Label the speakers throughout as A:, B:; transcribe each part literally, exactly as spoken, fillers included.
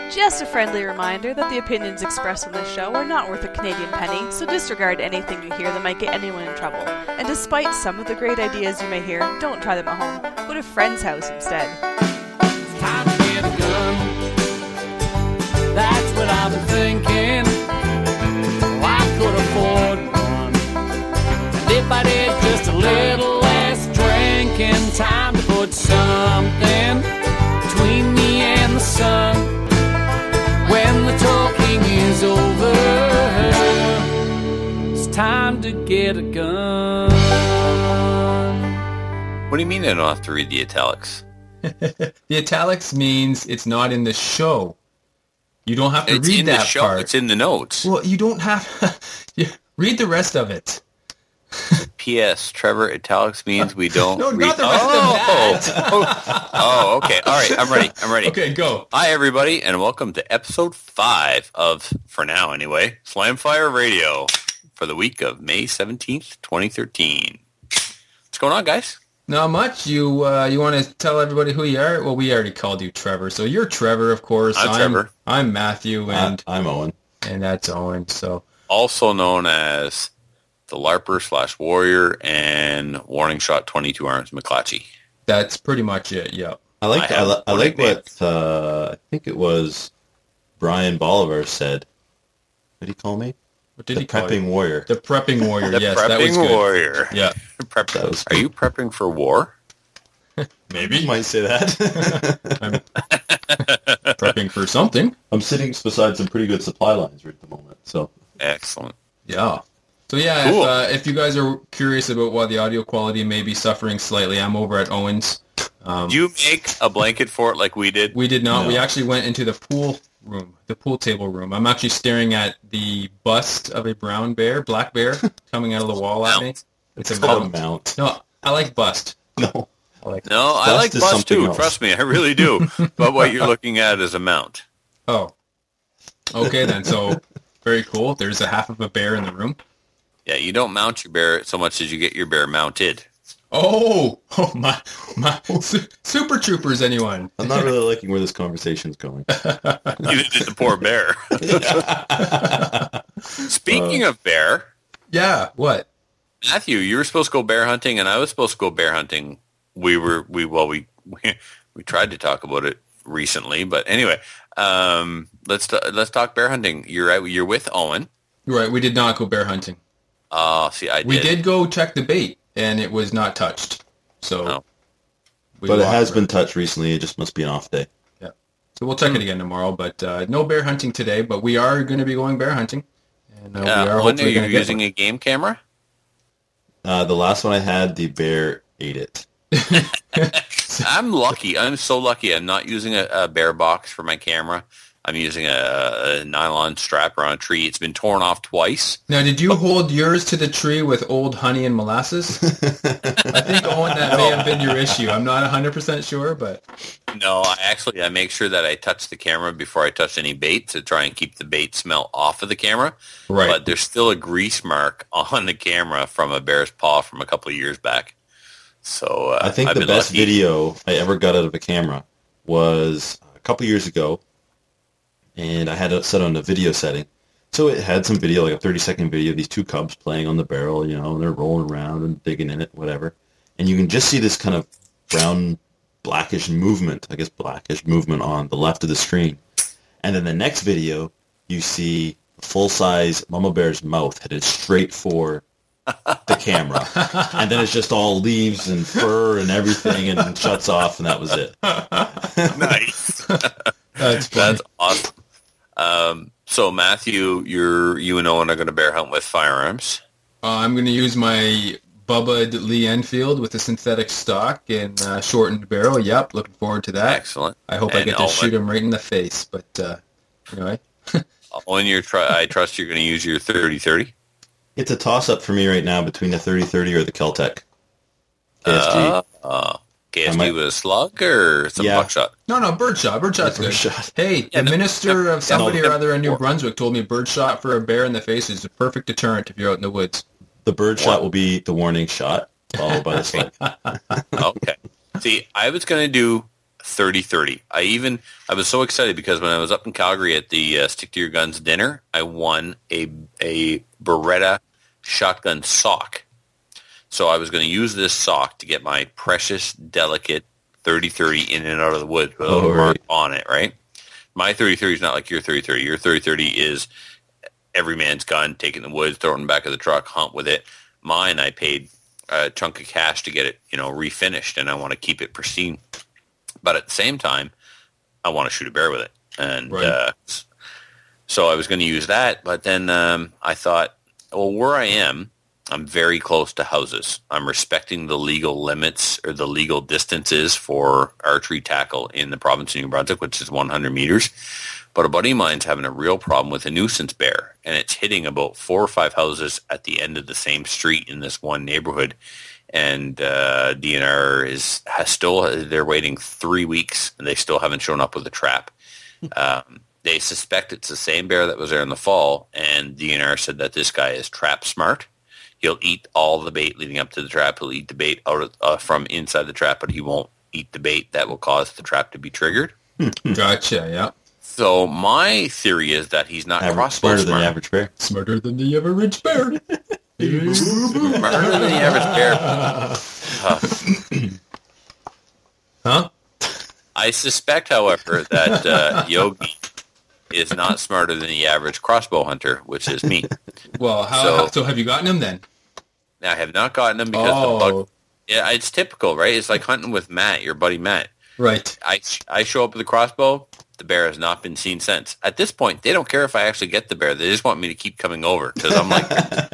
A: Just a friendly reminder that the opinions expressed on this show are not worth a Canadian penny, so disregard anything you hear that might get anyone in trouble. And despite some of the great ideas you may hear, don't try them at home. Go to a friend's house instead.
B: It's time to get a gun. That's what I've been thinking. Well, I could afford one. And if I did just a little less drinking, time to put something between me and the sun. When the talking is over, it's time to get a gun.
C: What do you mean I don't have to read the italics?
D: The italics means it's not in the show. You don't have to
C: It's
D: read
C: in
D: that
C: the show.
D: part.
C: It's in the notes.
D: Well, you don't have... Yeah, read the rest of it.
C: P S. Trevor, italics means we don't
D: No,
C: read...
D: not the rest
C: oh!
D: of that.
C: Oh, okay. All right. I'm ready. I'm ready.
D: Okay, go.
C: Hi, everybody, and welcome to episode five of, for now anyway, Slamfire Radio for the week of May seventeenth, twenty thirteen. What's going on, guys?
D: Not much. You uh, you want to tell everybody who you are? Well, we already called you Trevor. So you're Trevor, of course.
C: I'm Trevor.
D: I'm Matthew, and
E: I, I'm Owen.
D: and that's Owen. So
C: Also known as the LARPer slash Warrior and Warning Shot twenty-two Arms McClatchy.
D: that's pretty much it. Yeah.
E: I like
C: I
E: I,
C: have
E: li- I
C: one
E: like
C: nickname.
E: what uh, I think it was Brian Bolivar said. What did he call me?
D: What did
E: the
D: he call
E: prepping
D: you?
E: warrior.
D: The prepping warrior.
C: The
D: yes,
C: Prepping
D: that was good.
C: Warrior.
D: Yeah.
C: Prep-
E: That was
C: Are you prepping for war?
D: Maybe.
E: You might say that.
D: I'm prepping for something.
E: I'm sitting beside some pretty good supply lines right at the moment. So
C: Excellent.
D: Yeah. So yeah,
C: Cool.
D: if, uh, if you guys are curious about why the audio quality may be suffering slightly, I'm over at Owen's. Um,
C: Did you make a blanket for it like we did?
D: we did not.
E: No.
D: We actually went into the pool room, the pool table room. I'm actually staring at the bust of a brown bear, black bear, coming out of the wall at me.
C: Mount.
D: It's
E: it's
D: a
E: called a
D: mount.
E: mount.
D: No, I like bust.
E: No.
D: I like.
C: No, I
E: Bust
C: like
E: is
C: bust
E: something
C: too.
E: else.
C: Trust me, I really do. But what you're looking at is a mount.
D: Oh. Okay then. So very cool. There's a half of a bear in the room.
C: Yeah, you don't mount your bear so much as you get your bear mounted.
D: Oh, oh my, my su- super troopers! Anyone?
E: I'm not really liking where this conversation's going.
C: You did the poor bear. Speaking of bear,
D: Yeah. What?
C: Matthew, you were supposed to go bear hunting, and I was supposed to go bear hunting. We were we well we we, we tried to talk about it recently, but anyway, um, let's t- let's talk bear hunting. You're right. You're with Owen.
D: Right. We did not go bear hunting.
C: Uh, see, I did.
D: We did go check the bait, and it was not touched. So,
C: Oh.
D: we
E: But it
D: walked
E: has
D: around.
E: been touched recently. It just must be an off day.
D: Yeah. So we'll check it again tomorrow. But uh, no bear hunting today. But we are going to be going bear hunting, and uh, we
C: Uh,
D: are
C: Owen, are
D: hopefully
C: you
D: going to get
C: using
D: one.
C: a game camera?
E: Uh, the last one I had, the bear ate it.
C: I'm lucky. I'm so lucky. I'm not using a, a bear box for my camera. I'm using a, a nylon strap around a tree. It's been torn off twice.
D: Now, did you hold yours to the tree with old honey and molasses? I think, Owen, that may have been your issue. I'm not one hundred percent sure, but...
C: No, I actually I make sure that I touch the camera before I touch any bait to try and keep the bait smell off of the camera.
D: Right.
C: But there's still a grease mark on the camera from a bear's paw from a couple of years back. So uh,
E: I think
C: I've
E: the
C: been
E: best
C: lucky.
E: video I ever got out of a camera was a couple years ago, and I had it set on the video setting. So it had some video, like a thirty-second video of these two cubs playing on the barrel, you know, and they're rolling around and digging in it, whatever. And you can just see this kind of brown, blackish movement, I guess blackish movement on the left of the screen. And then the next video, you see a full-size mama bear's mouth headed straight for the camera, and then it's just all leaves and fur and everything, and it shuts off, and that was it.
C: Nice.
D: That's funny.
C: That's awesome. Um, so Matthew, you're you and Owen are going to bear hunt with firearms.
D: Uh, I'm going to use my Bubba Lee Enfield with a synthetic stock and uh, shortened barrel. Yep, looking forward to that.
C: Excellent.
D: I hope I
C: And
D: get to
C: Owen-
D: shoot him right in the face. But uh, anyway,
C: Owen, you're try- I trust you're going to use your thirty thirty.
E: It's a toss-up for me right now between the thirty thirty or the Keltec. K S G.
C: Uh, uh, K S G
E: I might-
C: with a slug or some
E: Yeah.
C: buckshot?
D: no, no, birdshot. Birdshot's
E: Yeah,
D: good.
E: birdshot.
D: Hey,
C: Yeah,
D: the
C: no,
D: minister of somebody
C: no,
D: or other in New
C: no.
D: Brunswick told me birdshot for a bear in the face is a perfect deterrent if you're out in the woods.
E: The bird shot will be the warning shot, followed by the slug.
C: Okay. See, I was going to do thirty thirty. I even, I was so excited because when I was up in Calgary at the uh, Stick to Your Guns dinner, I won a a Beretta shotgun sock. So I was going to use this sock to get my precious, delicate thirty thirty in and out of the woods with a little
E: Oh,
C: mark
E: right.
C: on it, right? My thirty thirty is not like your thirty thirty. Your thirty thirty is every man's gun, take it in the woods, throw it in the back of the truck, hunt with it. Mine, I paid a chunk of cash to get it, you know, refinished, and I want to keep it pristine. But at the same time, I want to shoot a bear with it. And
D: Right.
C: uh, so I was going to use that, but then um, I thought, well, where I am, I'm very close to houses. I'm respecting the legal limits or the legal distances for archery tackle in the province of New Brunswick, which is one hundred meters. But a buddy of mine's having a real problem with a nuisance bear, and it's hitting about four or five houses at the end of the same street in this one neighborhood. And uh, D N R is has still they're waiting three weeks, and they still haven't shown up with a trap. Um, they suspect it's the same bear that was there in the fall, and D N R said that this guy is trap smart. He'll eat all the bait leading up to the trap. He'll eat the bait out of, uh, from inside the trap, but he won't eat the bait that will cause the trap to be triggered.
D: Gotcha, yeah.
C: So my theory is that he's not
E: Average,
C: crossbow
E: smarter than
C: smart.
E: the average bear.
D: Smarter than the average bear.
C: Smarter than the average bear. Uh,
D: Huh?
C: I suspect, however, that uh, Yogi is not smarter than the average crossbow hunter, which is me.
D: Well, how
C: So-
D: so, so have you gotten him then?
C: Now, I have not gotten him because
D: Oh.
C: the bug. Yeah, it's typical, right? It's like hunting with Matt, your buddy Matt.
D: Right.
C: I, I show up with a crossbow. The bear has not been seen since. At this point, they don't care if I actually get the bear. They just want me to keep coming over because I'm like,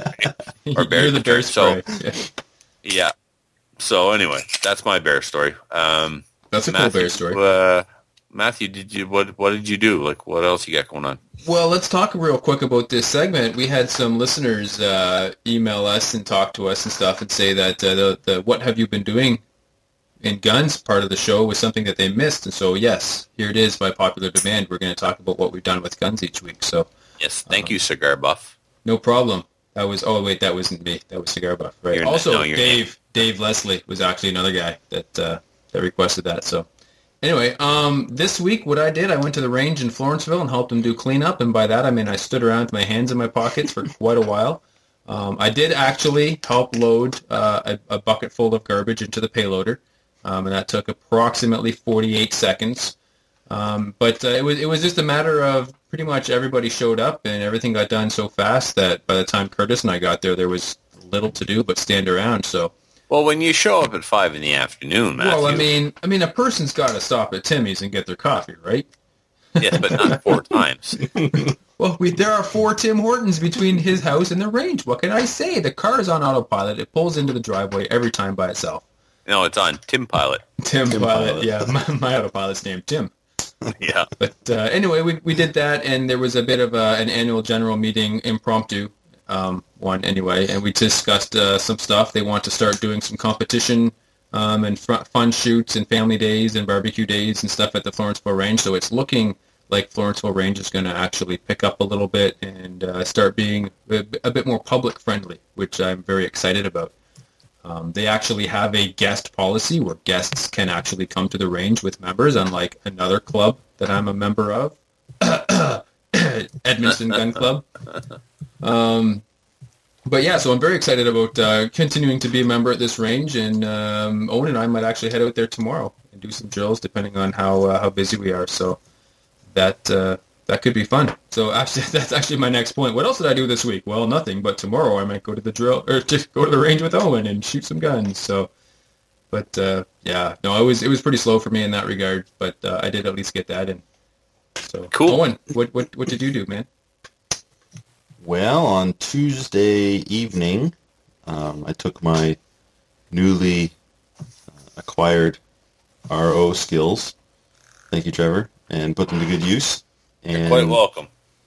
C: Or bear
D: You're the bear
C: hunter, so-
D: spray. Yeah.
C: yeah. So anyway, that's my bear story. Um,
D: That's a cool
C: Matthew,
D: bear story.
C: Uh, Matthew, did you what? What did you do? Like, what else you got going on?
D: Well, let's talk real quick about this segment. We had some listeners uh, email us and talk to us and stuff and say that uh, the, the what have you been doing in guns part of the show was something that they missed. And so, yes, here it is by popular demand. We're going to talk about what we've done with guns each week. So,
C: Yes, thank you, Cigar Buff.
D: no problem. That was, oh, wait, that wasn't me. That was Cigar Buff. Right.
C: You're not-
D: also,
C: no, you're
D: Dave Dave Leslie was actually another guy that uh, that requested that. So, anyway, um, this week what I did, I went to the range in Florenceville and helped them do cleanup. And by that, I mean I stood around with my hands in my pockets for quite a while. Um, I did actually help load uh, a, a bucket full of garbage into the payloader, um, and that took approximately forty-eight seconds. Um, but uh, it was it was just a matter of pretty much everybody showed up and everything got done so fast that by the time Curtis and I got there, there was little to do but stand around. So,
C: Well, when you show up at five in the afternoon, Matthew.
D: well, I mean, I mean, a person's got to stop at Timmy's and get their coffee, right?
C: yes, but not four times.
D: Well, we, there are four Tim Hortons between his house and the range. What can I say? The car is on autopilot. It pulls into the driveway every time by itself.
C: No, it's on Tim Pilot.
D: Tim,
E: Tim
D: Pilot,
E: Pilot.
D: yeah, my, my autopilot's named Tim.
C: Yeah.
D: But uh, anyway, we we did that, and there was a bit of a, an annual general meeting, impromptu um, one anyway, and we discussed uh, some stuff. They want to start doing some competition um, and fr- fun shoots and family days and barbecue days and stuff at the Florenceville Range. So it's looking like Florenceville Range is going to actually pick up a little bit and uh, start being a, a bit more public friendly, which I'm very excited about. Um, they actually have a guest policy where guests can actually come to the range with members, unlike another club that I'm a member of, Edmonton Gun Club. Um, but yeah, so I'm very excited about uh, continuing to be a member at this range, and um, Owen and I might actually head out there tomorrow and do some drills, depending on how uh, how busy we are. So that uh, that could be fun. So actually, that's actually my next point. What else did I do this week? Well, nothing. But tomorrow I might go to the drill or just go to the range with Owen and shoot some guns. So, but uh, yeah, no, it was it was pretty slow for me in that regard. But uh, I did at least get that in. So
C: Cool.
D: Owen, what what what did you do, man?
E: Well, on Tuesday evening, um, I took my newly uh, acquired R O skills, thank you, Trevor, and put them to good use. And
C: Quite welcome.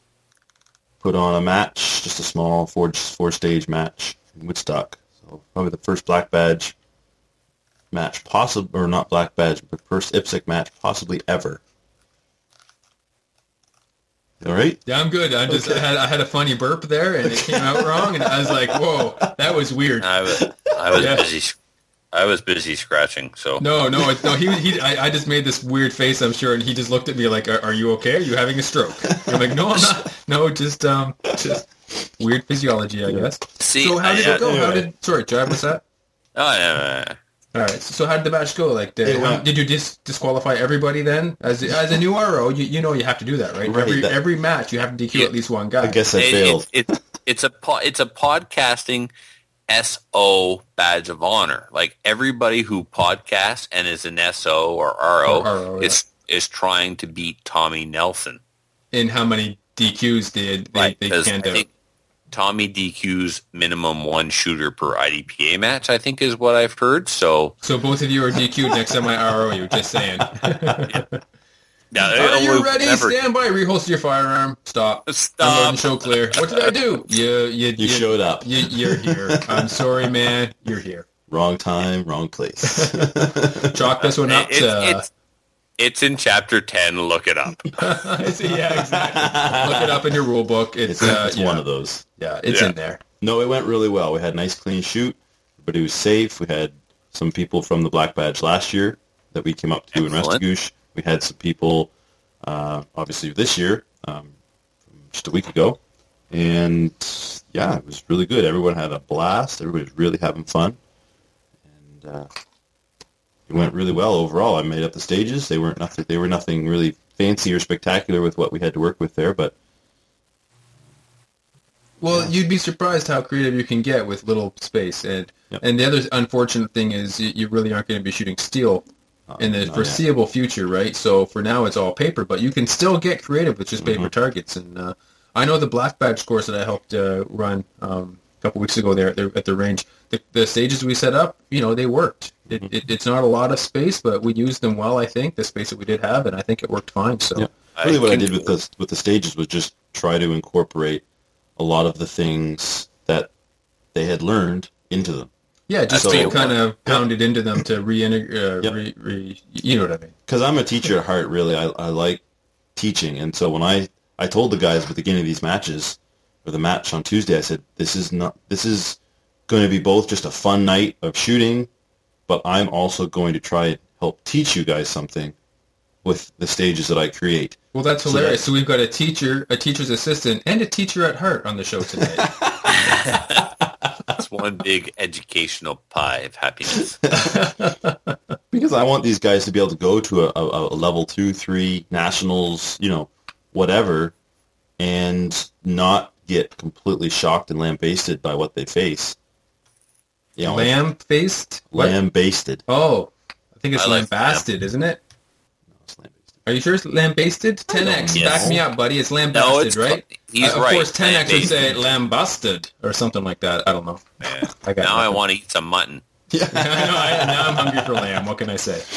E: put on a match, just a small four four stage match in Woodstock. So probably the first black badge match, possible or not black badge, but first I P S C match possibly ever. All right.
D: Yeah, I'm good. I just I had I had a funny burp there, and it came out wrong, and I was like, "Whoa, that was weird."
C: I was, I was
D: Yeah.
C: busy. I was busy scratching, so.
D: No, no, it, no. He, he. I, I just made this weird face, I'm sure, and he just looked at me like, "Are, are you okay? Are you having a stroke?" I'm like, "No, I'm not. No, just um, just weird physiology, I guess."
C: See,
D: so how did
C: I,
D: it go?
E: anyway.
D: How did? Sorry, Jav, what's that?
C: Oh, yeah.
D: All right. So how did the match go? Like, did,
E: It went-
D: did you dis- disqualify everybody then? As as a new R O, you, you know you have to do that, right?
E: Right,
D: every
E: that-
D: every match you have to D Q
C: Yeah.
D: at least one guy.
E: I guess I
C: It-
E: failed.
C: It, it, it's a po- it's a podcasting S O badge of honor. Like everybody who podcasts and is an S O or R O,
D: Or R O,
C: is is trying to beat Tommy Nelson.
D: In how many D Qs did they,
C: Right,
D: they
C: because
D: canned
C: I
D: out?
C: think Tommy D Qs minimum one shooter per I D P A match, I think is what I've heard. So
D: So both of you are D Q'd next time I R O you. Just saying.
C: yeah,
D: Are you
C: we've
D: ready?
C: never-
D: Stand by. Reholster your firearm. Stop.
C: Stop.
D: Unload and show clear. What did I do? You you
E: You showed up.
D: You, you're here. I'm sorry, man. You're here.
E: Wrong time, wrong place.
D: Chalk this one up
C: It-
D: to.
C: it's, it's it's in chapter ten. Look it up.
D: yeah, exactly. Look it up in your rule book. It's,
E: It's,
D: uh,
E: it's
D: yeah.
E: one of those.
D: Yeah, it's
C: Yeah.
D: in there.
E: No, it went really well. We had a nice clean shoot, but it was safe. We had some people from the Black Badge last year that we came up to in
C: Excellent.
E: Restigouche. We had some people, uh, obviously this year, um, from just a week ago. And yeah, it was really good. Everyone had a blast. Everybody was really having fun. And uh, it went really well overall. I made up the stages. They weren't nothing. They were nothing really fancy or spectacular with what we had to work with there, but
D: Well, you'd be surprised how creative you can get with little space. And
E: Yep.
D: and the other unfortunate thing is you, you really aren't going to be shooting steel in the
E: not yet.
D: foreseeable future, right? So for now, it's all paper, but you can still get creative with just paper
E: Mm-hmm.
D: targets. And uh, I know the Black Badge course that I helped uh, run um, a couple weeks ago there at the, at the range, the, the stages we set up, you know, they worked. It,
E: Mm-hmm.
D: it, it's not a lot of space, but we used them well, I think, the space that we did have, and I think it worked fine. So
E: Yeah. Really, what I
C: can-
E: did with the with the stages was just try to incorporate a lot of the things that they had learned into them.
D: yeah, just
E: So-
D: to kind of pound it into them to reintegrate, uh,
E: Yep.
D: re, re, you know what I mean?
E: Because I'm a teacher at heart, really. I, I like teaching, and so when I I told the guys at the beginning of these matches, or the match on Tuesday, I said, "This is not. This is going to be both just a fun night of shooting, but I'm also going to try and help teach you guys something with the stages that I create."
D: Well, that's
E: So
D: hilarious.
E: that-
D: So we've got a teacher, a teacher's assistant, and a teacher at heart on the show tonight.
C: It's one big educational pie of happiness.
E: Because I want these guys to be able to go to a, a, a level two, three, nationals, you know, whatever, and not get completely shocked and lambasted by what they face. You know,
D: Lamb-faced? What?
E: lambasted.
D: Oh, I think it's
C: I like
D: lambasted, isn't it?
E: No, it's lambasted.
D: Are you sure it's lambasted? ten X,
C: Yes.
D: back me up, buddy. It's
C: No,
D: lambasted,
C: it's
D: right?
C: he's
D: Uh, of
C: right.
D: course, ten X would say
C: Lambasted.
D: lambusted or something like that. I don't know.
C: Yeah.
D: I got
C: Now I
D: nothing.
C: want to eat some mutton.
D: I know, I, now I'm hungry for lamb. What can I say?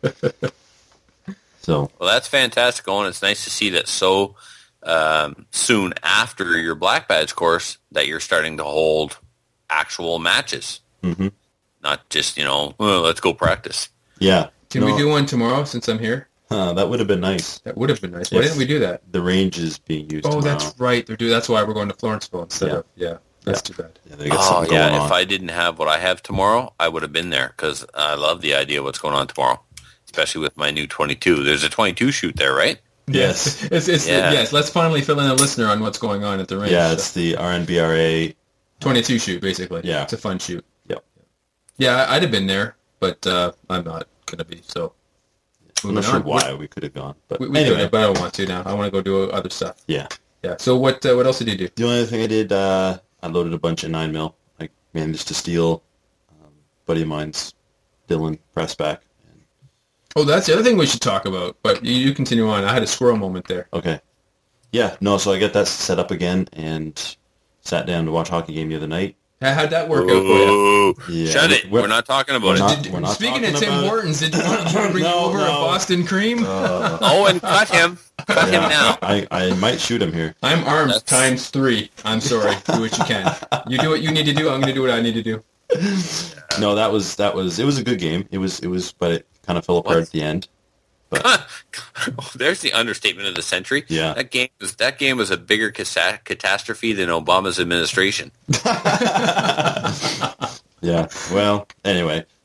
E: So,
C: Well, that's fantastic, Owen. It's nice to see that so um, soon after your Black Badge course that you're starting to hold actual matches,
E: mhm.
C: not just, you know, oh, let's go practice.
E: yeah.
D: Can
E: No,
D: we do one tomorrow since I'm here?
E: uh, that would have been nice.
D: That would have been nice. Why
E: Yes.
D: didn't we do that?
E: The range is being used
D: Oh,
E: tomorrow.
D: that's right. They're do. That's why we're going to Florenceville instead
E: Yeah.
D: of yeah. That's
E: Yeah.
D: too bad.
E: Yeah, they got
C: Oh,
E: something going
C: yeah.
E: on.
C: If I didn't have what I have tomorrow, I would have been there because I love the idea of what's going on tomorrow, especially with my new twenty-two. There's a twenty-two shoot there, right?
E: Yes.
D: it's, it's
C: Yeah.
D: yes. Let's finally fill in a listener on what's going on at the range.
E: Yeah, it's the R N B R A.
D: twenty-two shoot basically.
E: Yeah.
D: It's a fun shoot.
E: Yep.
D: Yeah, I- I'd have been there, but uh, I'm not gonna be. So
E: I'm
D: moving
E: not sure
D: on.
E: why we could have gone. But
D: We, we
E: anyway,
D: could have, but I don't want to now. I want to go do other stuff.
E: yeah.
D: Yeah. So what? Uh, what else did you do?
E: The only other thing I did, uh, I loaded a bunch of nine mil. I managed to steal um, a buddy of mine's, Dylan, press back.
D: Oh, that's the other thing we should talk about. But you, you continue on. I had a squirrel moment there.
E: Okay. Yeah, no, so I got that set up again and sat down to watch a hockey game the other night.
D: How- How'd that work out for you?
C: Ooh,
E: Yeah,
C: shut it.
E: we're-
C: We're not talking about
E: we're
C: it.
E: not-
D: Did-
E: we're not
D: speaking
E: talking
D: of Tim
E: about it.
D: Hortons, did you want to bring
E: No,
D: over a
E: no.
D: Boston cream?
E: Uh,
C: Oh, and cut him. Cut him now.
E: I, I might shoot him here.
D: I'm armed
C: That's-
D: times three. I'm sorry. Do what you can. You do what you need to do. I'm going to do what I need to do.
E: No, that was that was it was a good game. It was it was, but it kind of fell apart
C: What?
E: at the end.
C: There's the understatement of the century.
E: Yeah.
C: That game was that game was a bigger casa- catastrophe than Obama's administration.
E: Yeah. Well, anyway,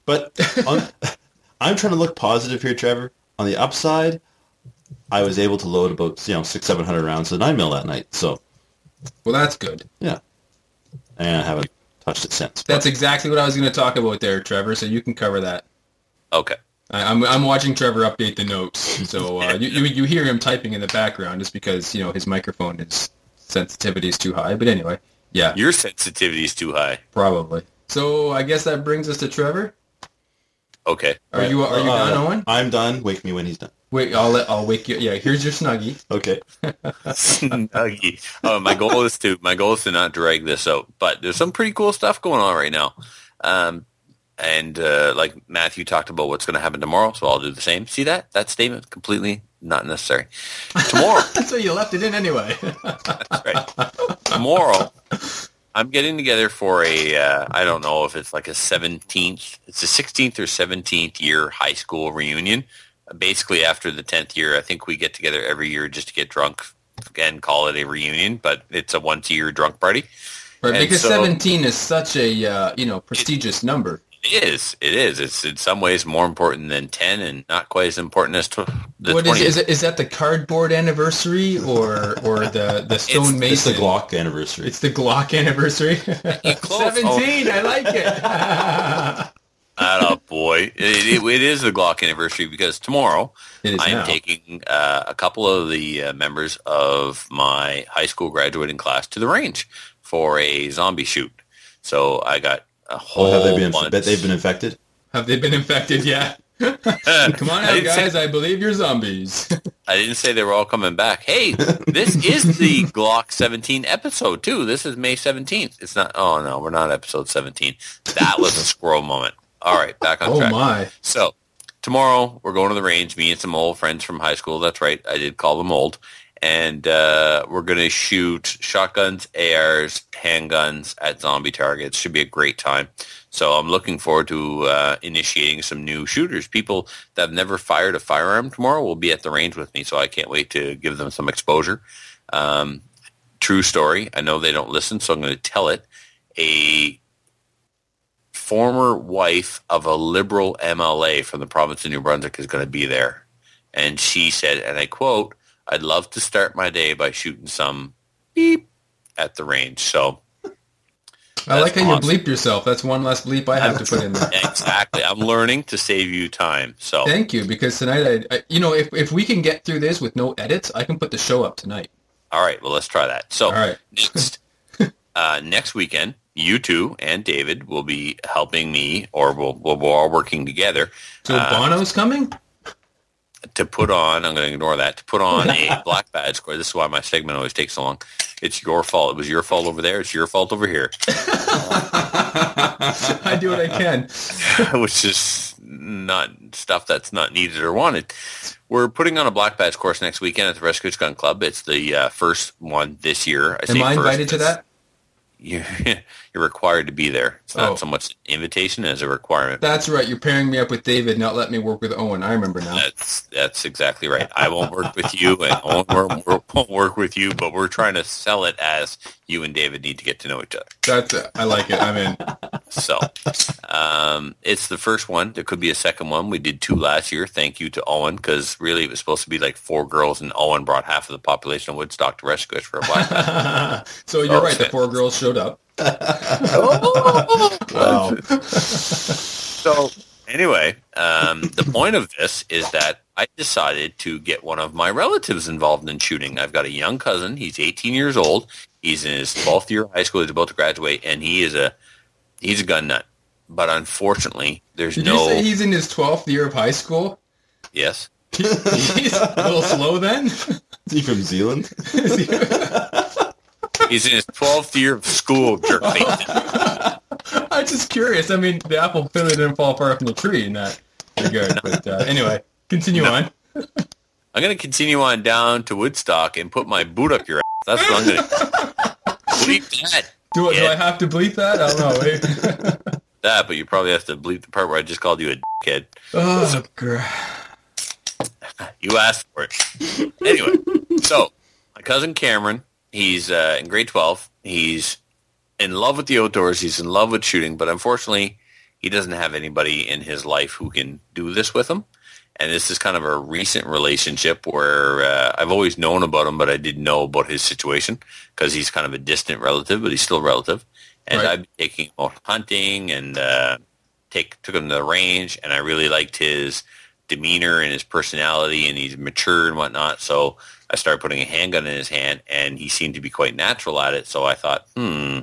E: But on, I'm trying to look positive here, Trevor. On the upside, I was able to load about you know six, seven hundred rounds of nine mil that night. So,
D: well, that's good.
E: Yeah, and I haven't touched it since.
D: That's exactly what I was going to talk about there, Trevor. So you can cover that.
C: Okay.
D: I, I'm I'm watching Trevor update the notes. So uh, you, you you hear him typing in the background just because you know his microphone is sensitivity is too high. But anyway, yeah,
C: Your sensitivity is too high.
D: probably. So I guess that brings us to Trevor.
C: Okay.
D: Are you are you
E: Uh,
D: done, Owen?
E: I'm done. Wake me when he's done.
D: Wait, I'll let I'll wake you. Yeah, here's your Snuggie.
E: Okay.
C: Snuggie. Oh, my goal is to my goal is to not drag this out, but there's some pretty cool stuff going on right now. Um, and uh, like Matthew talked about what's going to happen tomorrow, so I'll do the same. See that that statement completely not necessary. Tomorrow.
D: That's why you left it in anyway.
C: That's right. Tomorrow, I'm getting together for a, uh, I don't know if it's like a seventeenth, it's a sixteenth or seventeenth year high school reunion. Basically, after the tenth year, I think we get together every year just to get drunk and call it a reunion, but it's a once-a-year drunk party.
D: Right,
C: And
D: because
C: so-
D: seventeen is such a uh, you know prestigious number.
C: It is. It is. It's in some ways more important than ten and not quite as important as tw- the
D: What is
C: twentieth.
D: is, it, is that the cardboard anniversary or or the the stone
C: It's-
D: mason?
E: It's the Glock anniversary.
D: It's the Glock anniversary.
C: close.
D: Seventeen, I like it.
C: Oh boy, it, it, it is the Glock anniversary because tomorrow
D: It is
C: I am
D: now.
C: taking uh, a couple of the uh, members of my high school graduating class to the range for a zombie shoot. So I got a whole
E: Oh, have they been?
C: bunch.
E: Bet they've been infected.
D: Have they been infected yet? Come on
C: I
D: out,
C: didn't say-
D: guys! I believe you're zombies.
C: I didn't say they were all coming back. Hey, this is the Glock seventeen episode too. This is May seventeenth. It's not. Oh no, we're not episode seventeen. That was a squirrel moment. All right, back on
D: Oh
C: track.
D: my!
C: So tomorrow we're going to the range. Me and some old friends from high school. That's right. I did call them old. And uh, we're going to shoot shotguns, A Rs, handguns at zombie targets. Should be a great time. So I'm looking forward to uh, initiating some new shooters. People that have never fired a firearm tomorrow will be at the range with me. So I can't wait to give them some exposure. Um, true story. I know they don't listen, so I'm going to tell it. A former wife of a liberal M L A from the province of New Brunswick is going to be there. And she said, and I quote, "I'd love to start my day by shooting some beep at the range." So
D: I like
C: that's
D: how
C: awesome.
D: you bleeped yourself. That's one less bleep I have to put in there.
C: Exactly. I'm learning to save you time. So
D: Thank you, because tonight, I, I you know, if if we can get through this with no edits, I can put the show up tonight.
C: all right, well, let's try that. So
D: All right.
C: next, uh, next weekend, you two and David will be helping me, or we'll, we'll, we're all working together
D: So
C: uh,
D: Bono's coming.
C: to put on, I'm going to ignore that, to put on a black badge score. This is why my segment always takes so long. It's your fault. It was your fault over there. It's your fault over here.
D: I do what I can.
C: Which is not stuff that's not needed or wanted. We're putting on a black badge course next weekend at the Rescue Gun Club. It's the uh, first one this year. I
D: Am
C: say
D: I
C: first,
D: invited to
C: it's-
D: that?
C: You're, you're required to be there. It's not
D: Oh.
C: so much an invitation as a requirement.
D: That's right. You're pairing me up with David, not let me work with Owen. I remember now.
C: That's that's exactly right. I won't work with you, and Owen won't work, won't work with you. But we're trying to sell it as you and David need to get to know each other.
D: That's it. I like it. I'm in.
C: So um, it's the first one. There could be a second one. We did two last year. Thank you to Owen, because really it was supposed to be like four girls, and Owen brought half of the population of Woodstock to rescue us for a black badge.
D: So you're
C: Oh,
D: right. The
C: shit.
D: four girls showed up.
E: Wow.
C: So anyway, um, the point of this is that I decided to get one of my relatives involved in shooting. I've got a young cousin. He's eighteen years old. He's in his twelfth year of high school. He's about to graduate, and he is a he's a gun nut. But unfortunately, there's
D: Did
C: no
D: you say he's in his twelfth year of high school?
C: yes.
D: He's a little slow then.
E: Is he from Zealand?
C: He's in his twelfth year of school, jerk face.
D: I'm just curious. I mean, the apple clearly didn't fall far from the tree in that regard. But uh, anyway, continue on.
C: I'm going to continue on down to Woodstock and put my boot up your ass. That's what I'm going to bleep that.
D: Do, do
C: Yeah.
D: I have to bleep that? I don't know. Wait.
C: That, but you probably have to bleep the part where I just called you a dickhead.
D: Oh, girl.
C: You asked for it. Anyway, so my cousin Cameron, he's uh, in grade twelve. He's in love with the outdoors. He's in love with shooting, but unfortunately, he doesn't have anybody in his life who can do this with him. And this is kind of a recent relationship where uh, I've always known about him, but I didn't know about his situation because he's kind of a distant relative, but he's still a relative. And
D: Right.
C: I've been taking him out hunting and uh, take took him to the range, and I really liked his demeanor and his personality, and he's mature and whatnot. So I started putting a handgun in his hand, and he seemed to be quite natural at it. So I thought, hmm.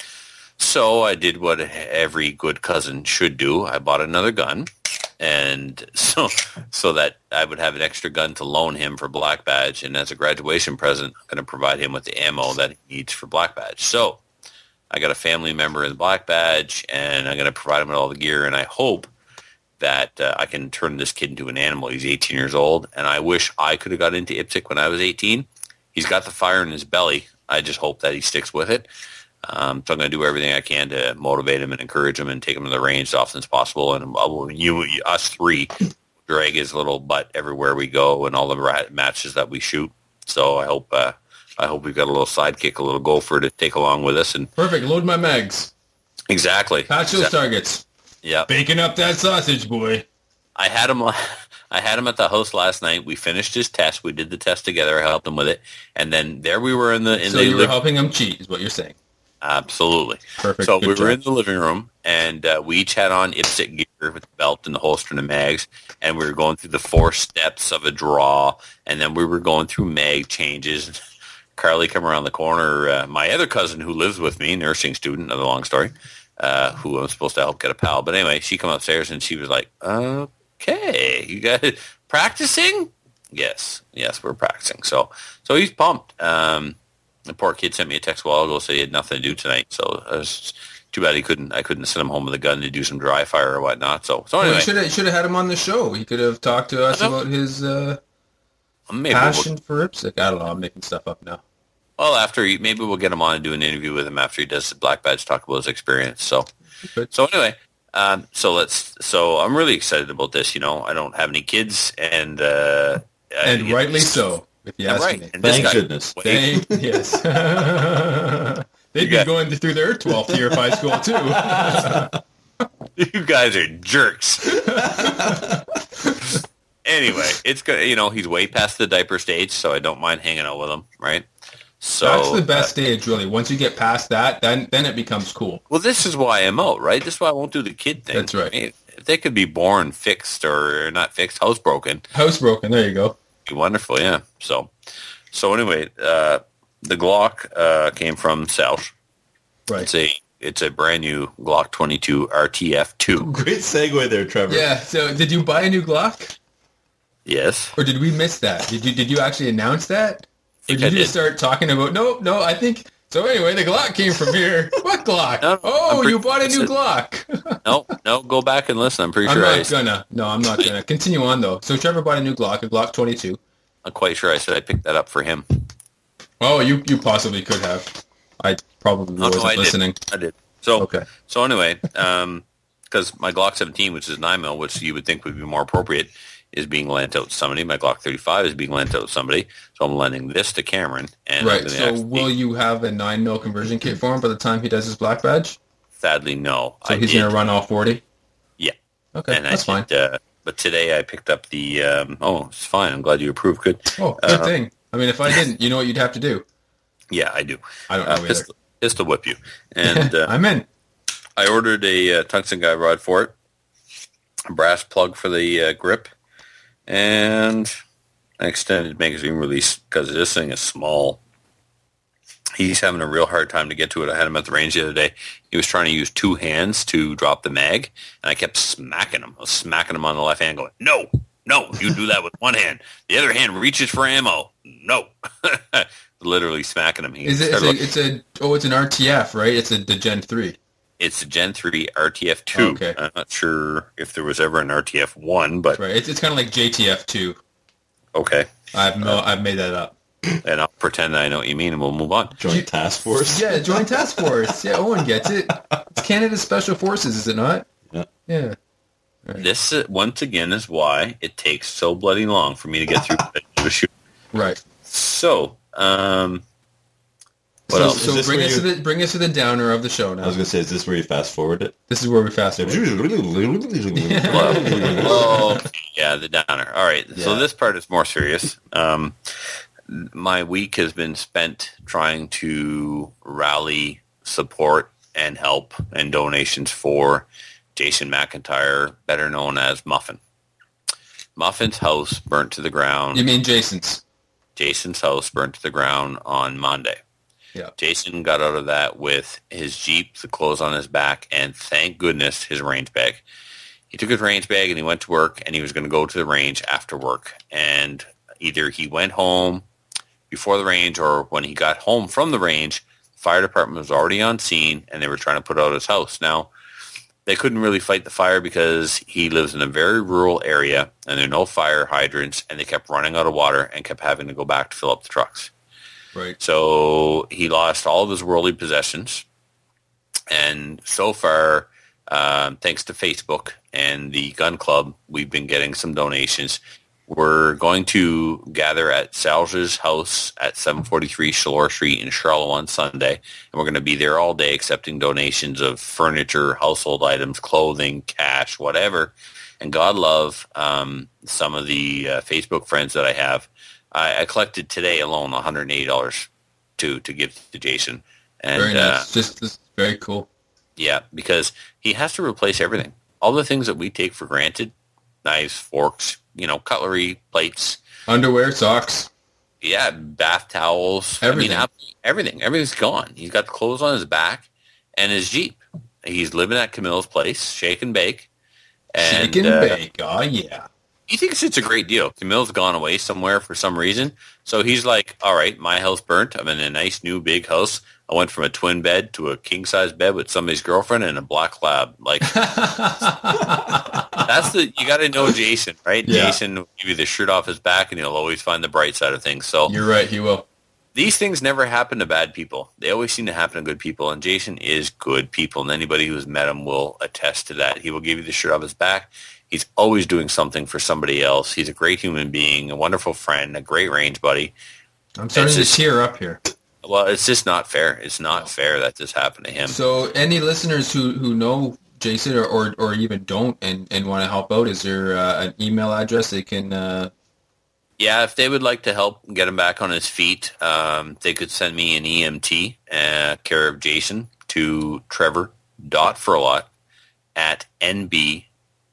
C: So I did what every good cousin should do. I bought another gun, and so so that I would have an extra gun to loan him for Black Badge. And as a graduation present, I'm going to provide him with the ammo that he needs for Black Badge. So I got a family member in the Black Badge, and I'm going to provide him with all the gear, and I hope that uh, I can turn this kid into an animal. He's eighteen years old, and I wish I could have got into I P S C when I was eighteen. He's got the fire in his belly. I just hope that he sticks with it. Um, so I'm going to do everything I can to motivate him and encourage him and take him to the range as often as possible. And uh, you, us three, drag his little butt everywhere we go and all the ra- matches that we shoot. So I hope uh, I hope we've got a little sidekick, a little gopher to take along with us. And
D: Perfect. Load my mags.
C: exactly,
D: Patch those
C: exactly.
D: targets.
C: Yeah.
D: Baking up that sausage, boy.
C: I had him. I had him at the house last night. We finished his test. We did the test together. I helped him with it, and then there we were in the in
D: So
C: the
D: you were
C: liv-
D: helping him cheat, is what you're saying.
C: absolutely.
D: Perfect.
C: So
D: Good
C: we were
D: job.
C: in the living room, and uh, we each had on I P S C gear with the belt and the holster and the mags, and we were going through the four steps of a draw, and then we were going through mag changes. Carly come around the corner. Uh, my other cousin who lives with me, nursing student, another long story, uh, who I'm supposed to help get a pal. But anyway, she come upstairs, and she was like, okay, you guys practicing? Yes, yes, we're practicing. So so he's pumped. Um, the poor kid sent me a text a while ago saying he had nothing to do tonight. So it was too bad he couldn't. I couldn't send him home with a gun to do some dry fire or whatnot. So so
D: Well,
C: anyway,
D: you should have should have had him on the show. He could have talked to us
C: I know.
D: about his uh,
C: maybe we'll,
D: passion for I P S C. I don't know. I'm making stuff up now.
C: well after he, maybe we'll get him on and do an interview with him after he does the Black Badge, talk about his experience. So
D: Good.
C: so anyway, um, so let's. So I'm really excited about this. You know, I don't have any kids, and uh,
D: And
C: I,
D: rightly so, if you
C: Yeah,
D: ask
C: right.
D: me.
C: And this
E: Thank
C: guy-
E: goodness.
C: Wait,
D: Thank, yes. They'd
C: You
D: be
C: got-
D: going through their twelfth year of high school, too.
C: you guys are jerks. Anyway, it's good. You know, he's way past the diaper stage, so I don't mind hanging out with him. Right. So
D: That's the best
C: uh,
D: stage, really. Once you get past that, then then it becomes cool.
C: well, this is why I'm out. Right. This is why I won't do the kid thing.
D: That's right.
C: If they could be born fixed or not fixed, housebroken,
D: Housebroken, there you go.
C: be wonderful. Yeah. So, so anyway, uh, the Glock uh, came from South.
D: Right.
C: It's a it's a brand new Glock twenty-two R T F two.
E: Great segue there, Trevor.
D: Yeah, so did you buy a new Glock?
C: Yes.
D: Or did we miss that? Did you did you actually announce that? Or
C: think
D: did
C: I
D: you just
C: did.
D: start talking about, no, no, I think, so anyway, the Glock came from here. What Glock?
C: No, I'm
D: oh,
C: pretty
D: you bought a new
C: sure
D: Glock.
C: No, no. Go back and listen. I'm pretty
D: I'm
C: sure I.
D: not gonna. No, I'm not gonna. Continue on, though. So Trevor bought a new Glock, a Glock twenty-two.
C: I'm quite sure I said I picked that up for him.
D: Oh, you, you possibly could have. I probably
C: Oh,
D: wasn't
C: no, I
D: listening.
C: did. I did. So,
D: Okay.
C: so anyway, um, because my Glock seventeen, which is nine mil, which you would think would be more appropriate, is being lent out to somebody. My Glock thirty-five is being lent out to somebody. So I'm lending this to Cameron. And I'm
D: Right,
C: gonna
D: so
C: actually-
D: will you have a nine mil conversion kit for him by the time he does his Black Badge?
C: Sadly, no.
D: So
C: I
D: he's
C: did.
D: going to run all forty?
C: Yeah.
D: Okay,
C: And
D: that's
C: I
D: fine.
C: did, uh, but today I picked up the. Um, oh, it's fine. I'm glad you approved. Good.
D: Oh, good
C: uh,
D: thing. I mean, if I didn't, you know what you'd have to do.
C: Yeah, I do.
D: I don't know
C: Uh,
D: either.
C: pistol, pistol whip you. And uh,
D: I'm in.
C: I ordered a uh, tungsten guide rod for it, a brass plug for the uh, grip, and an extended magazine release because this thing is small. He's having a real hard time to get to it. I had him at the range the other day. He was trying to use two hands to drop the mag, and I kept smacking him. I was smacking him on the left hand going, no, no, you do that with one hand. The other hand reaches for ammo. No. Literally smacking him. He
D: Is it, it's,
C: started
D: a, it's a, oh, it's an R T F, right? It's a the Gen three.
C: It's a Gen three R T F two.
D: Okay.
C: I'm not sure if there was ever an R T F one, but
D: Right, it's, it's kind of like J T F two.
C: okay.
D: I've, no, I've made that up.
C: And I'll pretend I know what you mean, and we'll move on.
E: Joint Task Force.
D: Yeah, Joint Task Force. Yeah, Owen gets it. It's Canada's Special Forces, is it not?
E: Yeah.
D: Yeah.
C: This, uh, once again, is why it takes so bloody long for me to get through the shoot.
D: Right.
C: So, um, What
D: so
C: else?
D: so
E: Is this
D: bring
E: where
D: us to
E: you-
D: the bring us to the downer of the show now.
E: I was going to say, is this where you fast forward it?
D: This is where we fast forward.
C: Oh, yeah, the downer. All right. So
E: Yeah.
C: this part is more serious. Um, my week has been spent trying to rally support and help and donations for Jason McIntyre, better known as Muffin. Muffin's house burnt to the ground.
D: You mean Jason's?
C: Jason's house burnt to the ground on Monday.
D: Yeah.
C: Jason got out of that with his Jeep, the clothes on his back, and thank goodness his range bag. He took his range bag and he went to work, and he was going to go to the range after work. And either he went home before the range, or when he got home from the range, the fire department was already on scene, and they were trying to put out his house. Now, they couldn't really fight the fire because he lives in a very rural area, and there are no fire hydrants, and they kept running out of water and kept having to go back to fill up the trucks.
D: Right.
C: So he lost all of his worldly possessions. And so far, um, thanks to Facebook and the gun club, we've been getting some donations. We're going to gather at Salge's house at seven forty-three Shallore Street in Charlotte on Sunday. And we're going to be there all day accepting donations of furniture, household items, clothing, cash, whatever. And God love um, some of the uh, Facebook friends that I have. I, I collected today alone one hundred eighty dollars to, to give to Jason. And,
D: Very nice.
C: uh,
D: Just, just very cool.
C: yeah, because he has to replace everything. All the things that we take for granted, knives, forks, you know, cutlery, plates,
D: Underwear, socks.
C: yeah, bath towels.
D: Everything.
C: I mean, ab- everything. Everything's gone. He's got the clothes on his back and his Jeep. He's living at Camille's place, shake and bake. And,
D: Shake and
C: uh,
D: bake. Oh, yeah.
C: He thinks it's a great deal. Camille's gone away somewhere for some reason. So he's like, all right, my house burnt. I'm in a nice new big house. I went from a twin bed to a king-size bed with somebody's girlfriend and a black lab. Like, that's the, you got to know Jason, right?
D: Yeah.
C: Jason will give you the shirt off his back and he'll always find the bright side of things. So
D: You're right. He will.
C: these things never happen to bad people. They always seem to happen to good people, and Jason is good people, and anybody who's met him will attest to that. He will give you the shirt off his back. He's always doing something for somebody else. He's a great human being, a wonderful friend, a great range buddy.
D: I'm starting
C: It's
D: to
C: just-
D: tear up here.
C: Well, it's just not fair. It's not fair that this happened to him.
D: So any listeners who, who know Jason or, or, or even don't and, and want to help out, is there uh, an email address they can... Uh...
C: Yeah, if they would like to help get him back on his feet, um, they could send me an E M T, uh, care of Jason, to trevor.furlot at nbed.nb.ca,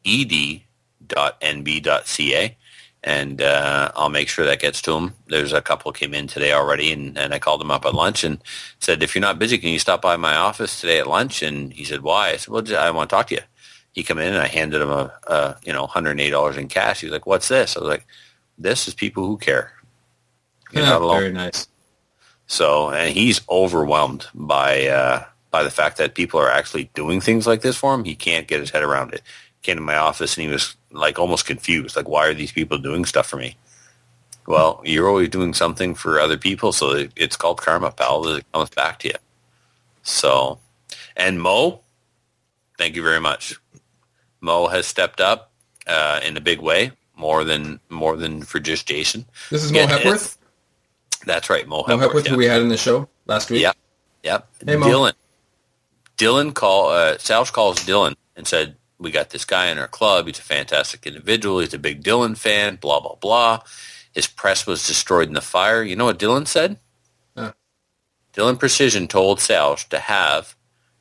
C: and uh, I'll make sure that gets to him. There's a couple came in today already, and, and I called him up at lunch and said, if you're not busy, can you stop by my office today at lunch? And he said, why? I said, well, I want to talk to you. He came in, and I handed him a, a you know one hundred eight dollars in cash. He was like, what's this? I was like, this is people who care. You're
D: Yeah,
C: not alone.
D: very nice.
C: So, and he's overwhelmed by uh, by the fact that people are actually doing things like this for him. He can't get his head around it. Came to my office and he was like almost confused. Like, why are these people doing stuff for me? Well, you're always doing something for other people, so it- it's called karma, pal. It comes back to you. So, and Mo, thank you very much. Mo has stepped up uh, in a big way, more than more than for just Jason.
D: This is Mo
C: Getting
D: Hepworth?
C: it. That's right, Mo
D: Mo
C: Hepworth.
D: Hepworth,
C: yeah.
D: who we had in the show last week?
C: Yep. Yep.
D: Hey, Mo.
C: Dylan. Dylan call uh Salge calls Dylan and said, we got this guy in our club. He's a fantastic individual. He's a big Dylan fan, blah, blah, blah. His press was destroyed in the fire. You know what Dylan said?
D: Huh.
C: Dylan Precision told Salge to have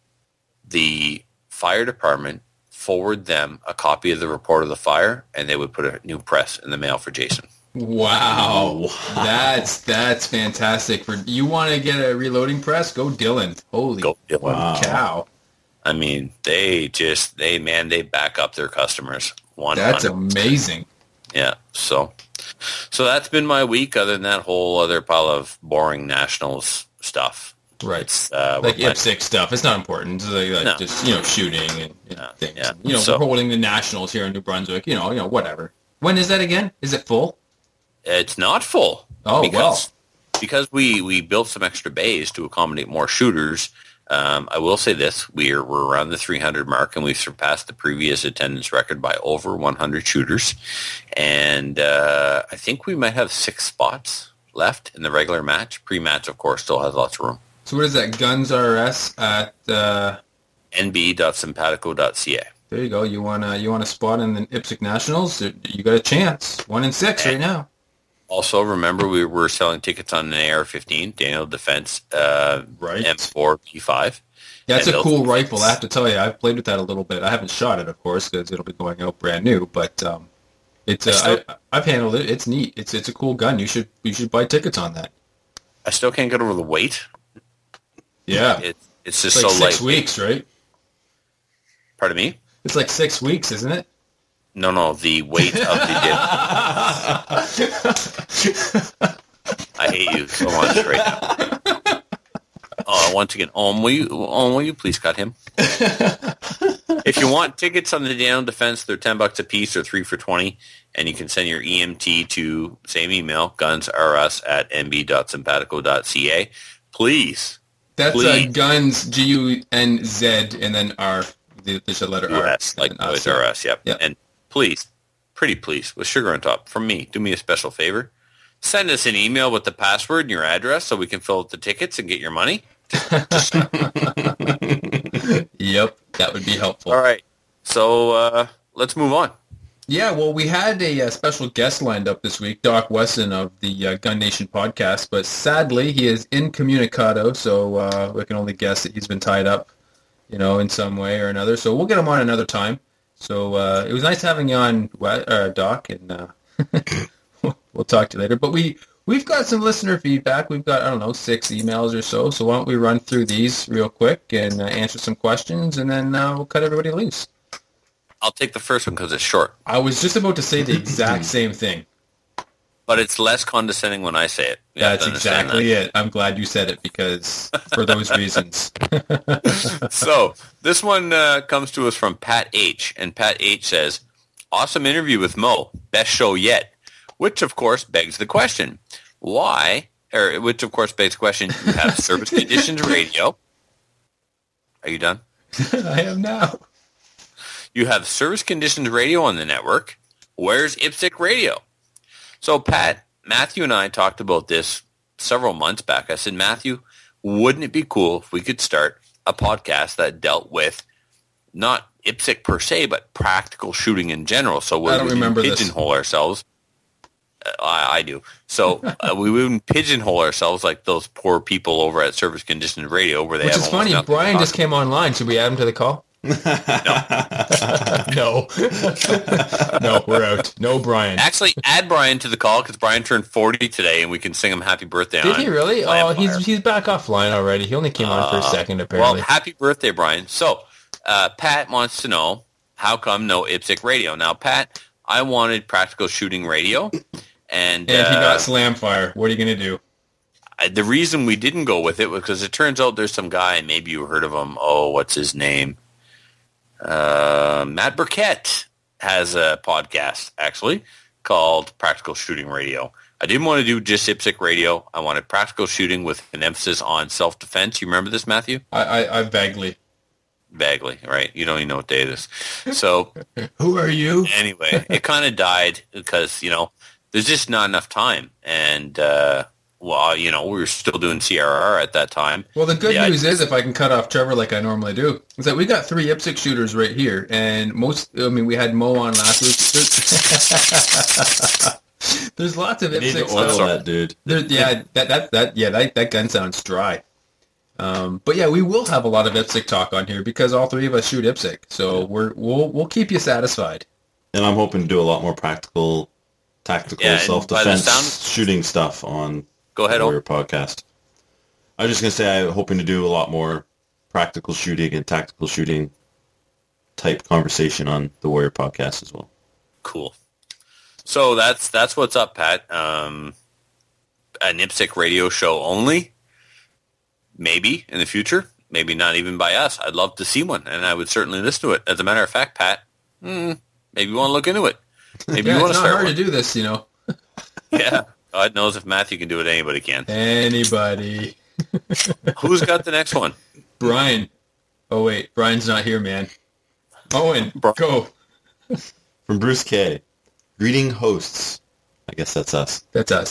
C: the fire department forward them a copy of the report of the fire, and they would put a new press in the mail for Jason.
D: Wow. That's that's fantastic. For you want to get a reloading press? Go Dylan. Holy
C: Go Dylan.
E: Wow.
D: cow.
C: I mean, they just, they, man, they back up their customers. One
D: That's
C: hundred.
D: amazing.
C: Yeah, so so that's been my week. Other than that whole other pile of boring Nationals stuff.
D: Right.
C: It's uh, we're
D: Like
C: playing-
D: I P S I C stuff. It's not important. It's like, like
C: No.
D: just, you know, shooting and, and
C: Yeah,
D: things.
C: yeah.
D: You know,
C: So-
D: we're holding the Nationals here in New Brunswick. You know, you know, whatever. When is that again? Is it full?
C: It's not full.
D: Oh,
C: because, because we we built some extra bays to accommodate more shooters. Um, I will say this: we're we're around the three hundred mark, and we've surpassed the previous attendance record by over one hundred shooters. And uh, I think we might have six spots left in the regular match. Pre-match, of course, still has lots of room.
D: So what is that? Guns R S at uh,
C: N B dot simpatico dot C A.
D: there you go. You wanna you want a spot in the Ipsic Nationals? You got a chance. One in six right now.
C: Also, remember we were selling tickets on an A R fifteen, Daniel Defense uh,
D: Right.
C: M four P five.
D: Yeah, it's
C: And
D: a
C: those
D: cool
C: tickets-
D: rifle. I have to tell you, I've played with that a little bit. I haven't shot it, of course, because it'll be going out brand new. But um, it's
C: I
D: uh,
C: still-
D: I, I've handled it. It's neat. It's it's a cool gun. You should you should buy tickets on that.
C: I still can't get over the weight.
D: Yeah,
C: It, it's just
D: it's like
C: so
D: six
C: light.
D: weeks, right?
C: Pardon me?
D: It's like six weeks, isn't it?
C: No, no, the weight of the dip. I hate you so much right now. Oh, once again, Owen, will you, Owen, will you please cut him? If you want tickets on the Daniel Defense, they're ten bucks a piece or three for twenty, and you can send your E M T to same email, gunsrs at n b dot simpatico dot c a. Please.
D: That's uh,
C: Please.
D: guns G U N Z and then R. The, there's a letter R.
C: U S, like
D: and then
C: Toys
D: us.
C: R Us, yep.
D: Yep.
C: And please, pretty please, with sugar on top, from me, do me a special favor. Send us an email with the password and your address so we can fill out the tickets and get your money.
D: Yep, that would be helpful.
C: All right. So uh, let's move on.
D: Yeah, well, we had a, uh special guest lined up this week, Doc Wesson of the uh, Gun Nation podcast, but sadly he is incommunicado, so uh, we can only guess that he's been tied up, you know, in some way or another. So we'll get him on another time. So uh, it was nice having you on, uh, Doc, and uh, we'll talk to you later. But we, we've got some listener feedback. We've got, I don't know, six emails or so. So why don't we run through these real quick and uh, answer some questions, and then uh, we'll cut everybody loose.
C: I'll take the first one because it's short,
D: I was just about to say the exact same thing.
C: but it's less condescending when I say it. You have
D: That's
C: to understand
D: exactly it. I'm glad you said it because for those reasons.
C: that. So this one uh, comes to us from Pat H. And Pat H says, awesome interview with Mo. Best show yet. Which, of course, begs the question, why, or which, of course, begs the question, you have service conditions radio. Are you done?
D: I am now.
C: You have service conditions radio on the network. Where's Ipsic Radio? So, Pat, Matthew and I talked about this several months back. I said, Matthew, wouldn't it be cool if we could start a podcast that dealt with not Ipsic per se, but practical shooting in general? So we
D: I don't
C: wouldn't
D: remember this.
C: pigeonhole ourselves. Uh, I, I do. So uh, we wouldn't pigeonhole ourselves like those poor people over at Service Conditions Radio, where they
D: Which
C: have
D: is
C: almost
D: funny.
C: nothing to
D: Brian
C: talk
D: just came online. Should we add him to the call? No. No, we're out. No Brian.
C: Actually, add Brian to the call because Brian turned forty today, and we can sing him happy birthday.
D: Did
C: on
D: he really?
C: Slam
D: Oh, he's
C: Fire.
D: he's back offline already. He only came on for a second,
C: Well,
D: apparently.
C: happy birthday, Brian. So, uh, Pat wants to know, how come no Ipsic Radio? Now, Pat, I wanted practical shooting radio, and,
D: and he
C: uh,
D: got slam fire. What are you going to do?
C: I- the reason we didn't go with it was because it turns out there's some guy, maybe you heard of him. Oh, what's his name? Uh, Matt Burkett has a podcast, actually, called Practical Shooting Radio. I didn't want to do just Ipsic Radio. I wanted practical shooting with an emphasis on self-defense. You remember this, Matthew?
D: I, I, I vaguely.
C: Bagley, right? You don't even know what day it is. So
D: Who are you?
C: anyway, it kind of died because, you know, there's just not enough time. And, uh, well, you know, we were still doing C R R at that time.
D: Well, the good
C: Yeah,
D: news is, if I can cut off Trevor like I normally do, is that we got three Ipsic shooters right here, and most, I mean, we had Mo on last week. There's, there's lots of
E: I need to
D: Ipsic
E: oil
D: stuff.
E: that dude.
D: There, yeah, that, that, that, yeah, that, that gun sounds dry. Um, but yeah, we will have a lot of Ipsic talk on here because all three of us shoot Ipsic, so we're, we'll, we'll keep you satisfied.
E: And I'm hoping to do a lot more practical, tactical
C: Yeah, and by the
E: self-defense
C: sound-
E: shooting stuff on
C: Go ahead,
E: the
C: Owen.
E: Warrior podcast. I was just going to say I'm hoping to do a lot more practical shooting and tactical shooting type conversation on the Warrior podcast as well.
C: Cool. So that's that's what's up, Pat. Um, an Ipsic radio show only, maybe in the future. Maybe not even by us. I'd love to see one, and I would certainly listen to it. As a matter of fact, Pat, hmm, maybe you want to look into it. Maybe
D: Yeah,
C: you want
D: it's
C: to
D: not
C: start
D: hard
C: one.
D: to do this, you know.
C: Yeah. God knows if Matthew can do it, anybody can.
D: Anybody.
C: Who's got the next one?
D: Brian. Oh, wait. Brian's not here, man. Owen,
C: Bri-
D: go.
E: From Bruce K. Greeting hosts. I guess that's us.
D: That's us, yeah.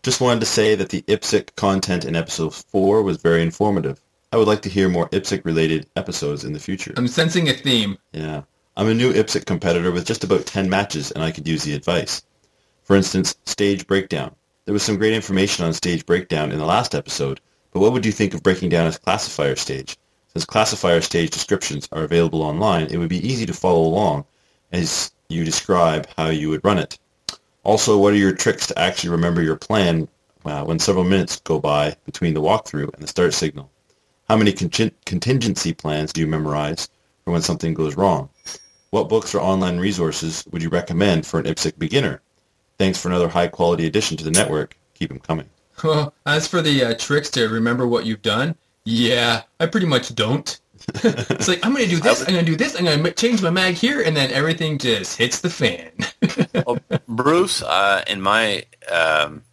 E: Just wanted to say that the I P S C content in episode four was very informative. I would like to hear more I P S C-related episodes in the future.
D: I'm sensing a theme.
E: Yeah. I'm a new I P S C competitor with just about ten matches, and I could use the advice. For instance, stage breakdown. There was some great information on stage breakdown in the last episode, but what would you think of breaking down a classifier stage? Since classifier stage descriptions are available online, it would be easy to follow along as you describe how you would run it. Also, what are your tricks to actually remember your plan uh, when several minutes go by between the walkthrough and the start signal? How many con- contingency plans do you memorize for when something goes wrong? What books or online resources would you recommend for an I P S C beginner? Thanks for another high-quality addition to the network. Keep them coming.
D: Well, as for the uh, tricks to remember what you've done, yeah, I pretty much don't. It's like, I'm going to do this, I'm going to do this, I'm going to change my mag here, and then everything just hits the fan.
C: Well, Bruce, uh, in my, um,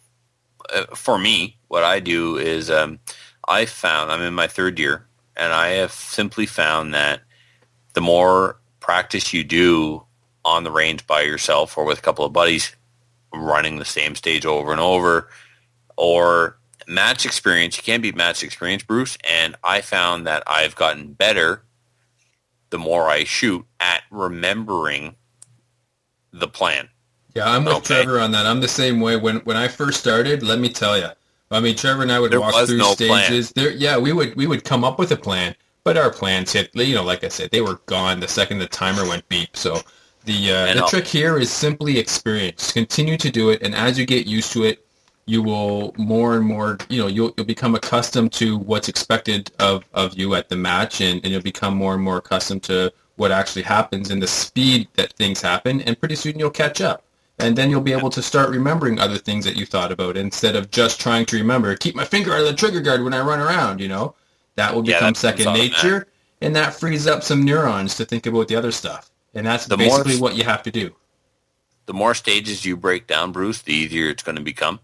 C: uh, for me, what I do is um, I found, I'm in my third year, and I have simply found that the more practice you do on the range by yourself or with a couple of buddies, running the same stage over and over, or match experience, you can't beat match experience, Bruce, and I found that I've gotten better the more I shoot at remembering the plan.
D: Yeah, I'm with
C: Okay.
D: Trevor on that. I'm the same way. When when I first started, let me tell you, I mean, Trevor and I would
C: There
D: walk
C: was
D: through
C: no plan.
D: stages. There, yeah, we would we would come up with a plan, but our plans hit. You know, like I said, they were gone the second the timer went beep. So the uh,
C: And
D: the
C: I'll-
D: trick here is simply experience. Continue to do it, and as you get used to it, you will more and more. You know, you'll you'll become accustomed to what's expected of, of you at the match, and, and you'll become more and more accustomed to what actually happens and the speed that things happen, and pretty soon you'll catch up. And then you'll be able to start remembering other things that you thought about instead of just trying to remember, keep my finger out of the trigger guard when I run around, you know? That will
C: Yeah,
D: become
C: that
D: second
C: becomes
D: nature, and that frees up some neurons to think about the other stuff. And that's
C: The more-
D: basically what you have to do.
C: The more stages you break down, Bruce, the easier it's going to become.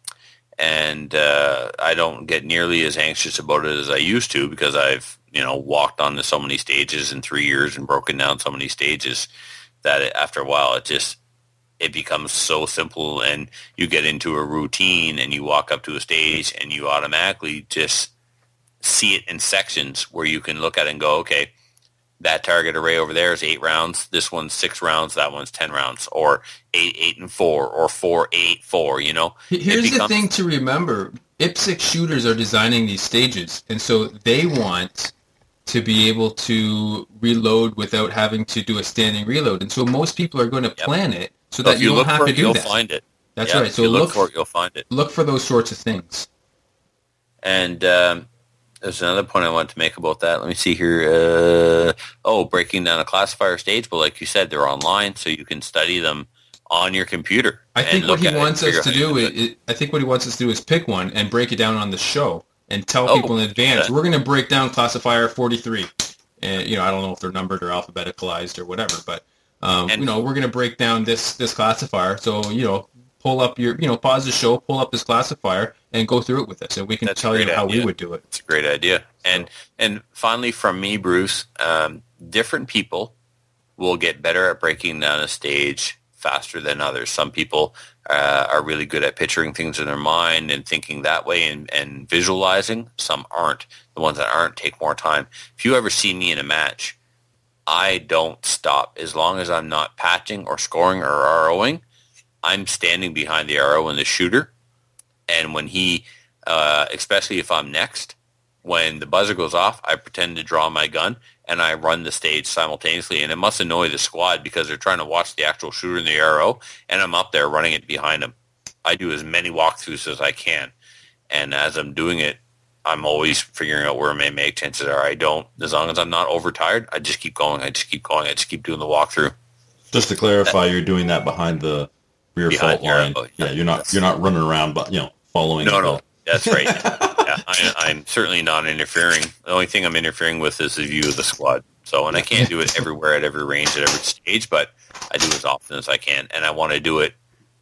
C: And uh, I don't get nearly as anxious about it as I used to because I've, you know, walked onto so many stages in three years and broken down so many stages that it, after a while it just, it becomes so simple, and you get into a routine and you walk up to a stage and you automatically just see it in sections where you can look at it and go, okay, that target array over there is eight rounds. This one's six rounds. That one's ten rounds, or eight, eight, and four, or four, eight, four. You know. It
D: Here's the
C: becomes-
D: thing to remember. I P S C shooters are designing these stages, and so they want to be able to reload without having to do a standing reload. And so most people are going to plan it so
C: So
D: that
C: if
D: you,
C: you
D: don't
C: look
D: have
C: for
D: to
C: it,
D: do
C: you'll
D: that.
C: find it.
D: That's
C: Yeah,
D: right.
C: If
D: So
C: you look
D: look
C: for it, you'll find it.
D: look for those sorts of things.
C: And um, there's another point I wanted to make about that. Let me see here. Uh, oh, breaking down a classifier stage. But like you said, they're online, so you can study them on your computer.
D: I
C: and
D: think what
C: look
D: he
C: at it and
D: wants us
C: figure
D: to
C: out how
D: do
C: you
D: is, is, I think what he wants us to do is pick one and break it down on the show and tell
C: Oh,
D: people in advance,
C: yeah.
D: we're going to break down classifier forty-three. And, you know, I don't know if they're numbered or alphabeticalized or whatever, but, um,
C: And-
D: you know, we're going to break down this, this classifier. So, you know, pull up your, you know, pause the show, pull up this classifier and go through it with us. And we can
C: That's a
D: tell you
C: great
D: how we
C: idea.
D: would do it.
C: It's a great idea. And and finally, from me, Bruce, um, different people will get better at breaking down a stage faster than others. Some people uh, are really good at picturing things in their mind and thinking that way and, and visualizing. Some aren't. The ones that aren't take more time. If you ever see me in a match, I don't stop. As long as I'm not patching or scoring or ROing, I'm standing behind the R O and the shooter. And when he, uh, especially if I'm next, when the buzzer goes off, I pretend to draw my gun and I run the stage simultaneously. And it must annoy the squad because they're trying to watch the actual shooter in the R O, and I'm up there running it behind them. I do as many walkthroughs as I can. And as I'm doing it, I'm always figuring out where my make chances are. I don't, as long as I'm not overtired, I just keep going. I just keep going. I just keep doing the walkthrough.
E: Just to clarify, you're doing that behind the rear
C: Behind
E: fault
C: your-
E: line.
C: oh,
E: yeah,
C: yeah,
E: you're not
C: yes.
E: you're not running around, but you know, following.
C: No,
E: the-
C: no, that's right. Yeah, I, I'm certainly not interfering. The only thing I'm interfering with is the view of the squad. So, and I can't do it everywhere at every range at every stage, but I do as often as I can, and I want to do it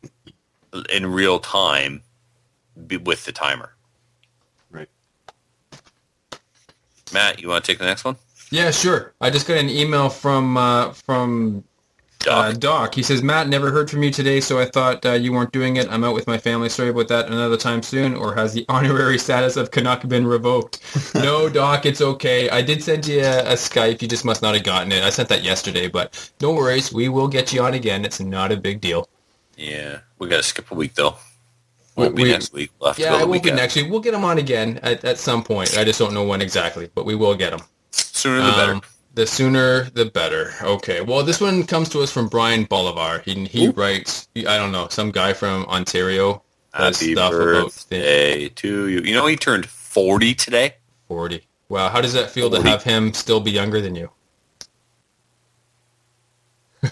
C: in real time be- with the timer.
E: Right.
C: Matt, you want to take the next one?
D: Yeah, sure. I just got an email from uh, from Uh,
C: Doc.
D: Doc, he says, Matt, never heard from you today, so I thought uh, you weren't doing it. I'm out with my family. Sorry about that. Another time soon. Or has the honorary status of Canuck been revoked? No, Doc, it's okay. I did send you a, a Skype. You just must not have gotten it. I sent that yesterday, but no worries. We will get you on again. It's not a big deal.
C: Yeah, we got to skip a week, though. Won't be
D: We-
C: next week. We'll have to
D: Yeah,
C: go the
D: it won't
C: week
D: be
C: after.
D: next week. We'll get him on again at, at some point. I just don't know when exactly, but we will get him.
C: Sooner the better.
D: Um, the sooner, the better. Okay. Well, this one comes to us from Brian Bolivar. He he
C: Ooh.
D: writes, I don't know, some guy from Ontario does
C: Happy
D: stuff about the
C: birthday to you. You know, he turned forty today.
D: forty. Wow. How does that feel to
C: forty.
D: have him still be younger than you?
C: What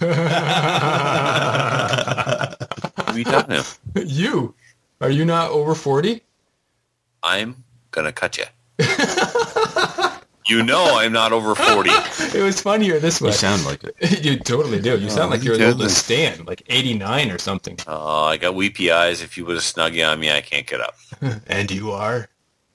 C: are you talking about?
D: You. Are you not over forty?
C: I'm going to cut you. You know I'm not over forty.
D: It was funnier this way.
E: You sound like it.
D: You totally do. You sound like you're as old as Stan, like eighty-nine or something.
C: Oh, I got weepy eyes. If you put a snuggie on me, I can't get up.
D: And you are?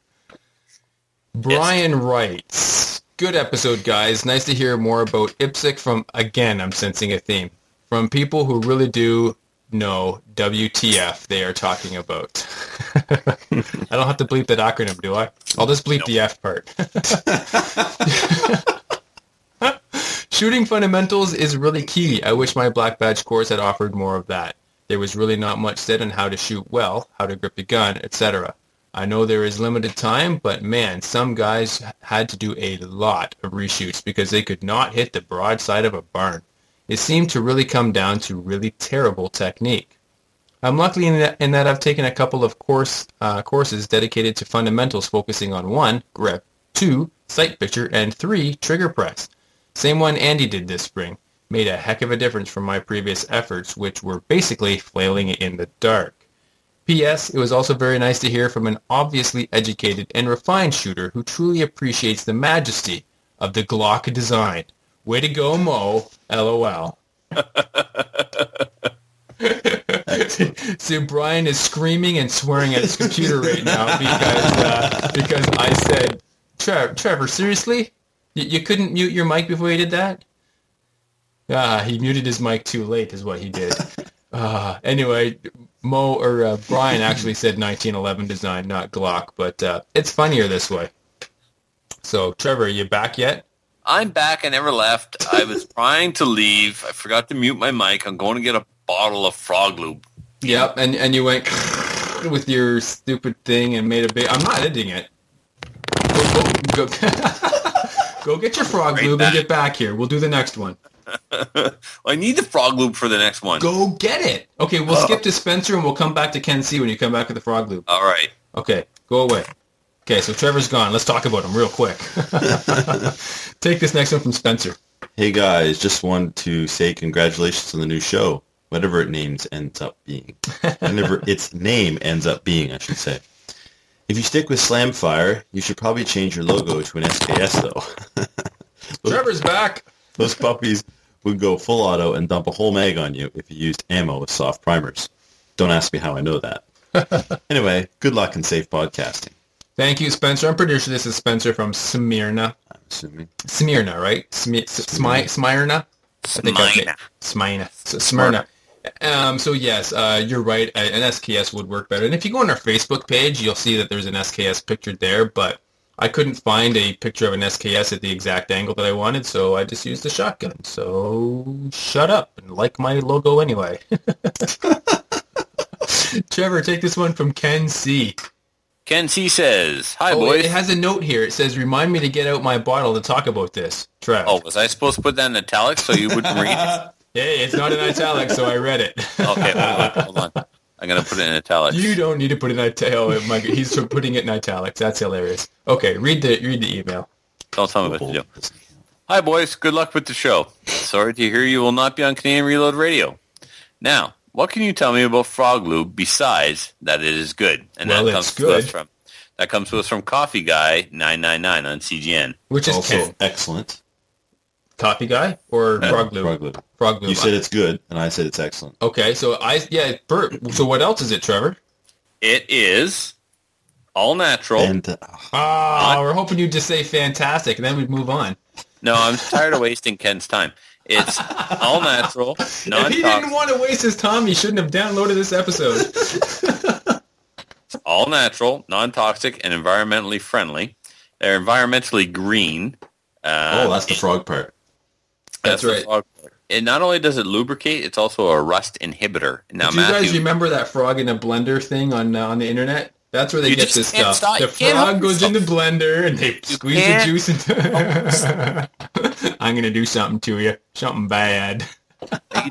D: Brian writes, good episode, guys. Nice to hear more about IPSC from, again, I'm sensing a theme, from people who really do know W T F they are talking about. I don't have to bleep that acronym, do I? I'll just bleep
C: Nope.
D: the F part. Shooting fundamentals is really key. I wish my Black Badge course had offered more of that. There was really not much said on how to shoot well, how to grip the gun, et cetera. I know there is limited time, but man, some guys had to do a lot of reshoots because they could not hit the broadside of a barn. It seemed to really come down to really terrible technique. I'm lucky in that, in that I've taken a couple of course uh, courses dedicated to fundamentals focusing on one, grip, two, sight picture, and three, trigger press. Same one Andy did this spring. Made a heck of a difference from my previous efforts, which were basically flailing in the dark. P S. It was also very nice to hear from an obviously educated and refined shooter who truly appreciates the majesty of the Glock design. Way to go, Mo. LOL. So Brian is screaming and swearing at his computer right now because uh, because I said, Trevor, Trevor, seriously? You, you couldn't mute your mic before you did that? Ah, he muted his mic too late is what he did. Uh, anyway, Mo or uh, Brian actually said nineteen eleven design, not Glock, but uh, it's funnier this way. So, Trevor, are you back yet?
C: I'm back. I never left. I was trying to leave. I forgot to mute my mic. I'm going to get a bottle of frog lube.
D: Yep, and, and you went with your stupid thing and made a big... I'm not editing it. Go, go, go, go get your frog
C: Right
D: lube
C: back.
D: and get back here. We'll do the next one.
C: I need the frog lube for the next one.
D: Go get it. Okay, we'll skip to Spencer and we'll come back to Ken C when you come back with the frog lube.
C: All right.
D: Okay, go away. Okay, so Trevor's gone. Let's talk about him real quick. Take this next one from Spencer.
E: Hey guys, just wanted to say congratulations on the new show, whatever it names ends up being. Whatever its name ends up being, I should say. If you stick with Slamfire, you should probably change your logo to an S K S though.
D: Trevor's back.
E: Those puppies would go full auto and dump a whole mag on you if you used ammo with soft primers. Don't ask me how I know that. Anyway, good luck and safe podcasting.
D: Thank you, Spencer. I'm pretty sure this is Spencer from Smyrna.
E: I'm assuming.
D: Smyrna, right? Smi- Smi- Smyrna? I think that's it. Smyrna. So, Smyrna. Um, so yes, uh, you're right. Uh, An S K S would work better. And if you go on our Facebook page, you'll see that there's an S K S pictured there, but I couldn't find a picture of an S K S at the exact angle that I wanted, so I just used a shotgun. So shut up and like my logo anyway. Trevor, take this one from Ken C.
C: Ken C says, hi,
D: Oh,
C: boys.
D: it has a note here. It says, remind me to get out my bottle to talk about this. Trev.
C: Oh, was I supposed to put that in italics so you wouldn't read it?
D: Hey, it's not in italics, so I read it.
C: Okay, hold on, hold on. I'm going to put it in italics.
D: You don't need to put it in italics. Oh, my, he's putting it in italics. That's hilarious. Okay, read the read the email.
C: Don't tell me what to do. Hi, boys. Good luck with the show. Sorry to hear you will not be on Canadian Reload Radio. Now, what can you tell me about Frog Lube besides that it is good? And
D: Well,
C: that
D: it's
C: comes to us
D: good.
C: from that comes to us from Coffee Guy nine nine nine on C G N.
D: Which is
E: Also
D: Ken.
E: excellent.
D: Coffee guy or frog lube?
E: Frog lube.
D: Frog lube.
E: You said it's good, and I said it's excellent.
D: Okay, so I yeah. Bert, so what else is it, Trevor?
C: It is all natural.
E: And uh,
D: Ah, we're hoping you just say fantastic, and then we'd move on.
C: No, I'm tired of wasting Ken's time. It's all natural,
D: If he
C: non-toxic.
D: didn't want to waste his time, he shouldn't have downloaded this episode.
C: It's all natural, non-toxic, and environmentally friendly. They're environmentally green. Uh,
E: Oh, that's the frog part.
D: That's
C: the
D: right.
C: frog part. It not only does it lubricate, it's also a rust inhibitor. Now,
D: Do you
C: Matthew,
D: guys remember that frog in a blender thing on uh, on the internet? That's where they
C: You
D: get
C: just
D: this
C: can't
D: stuff.
C: stop-
D: The
C: you can't help
D: frog goes in the
C: yourself.
D: blender and they squeeze the
C: can't
D: juice into. I'm gonna do something to you, something bad.
C: are you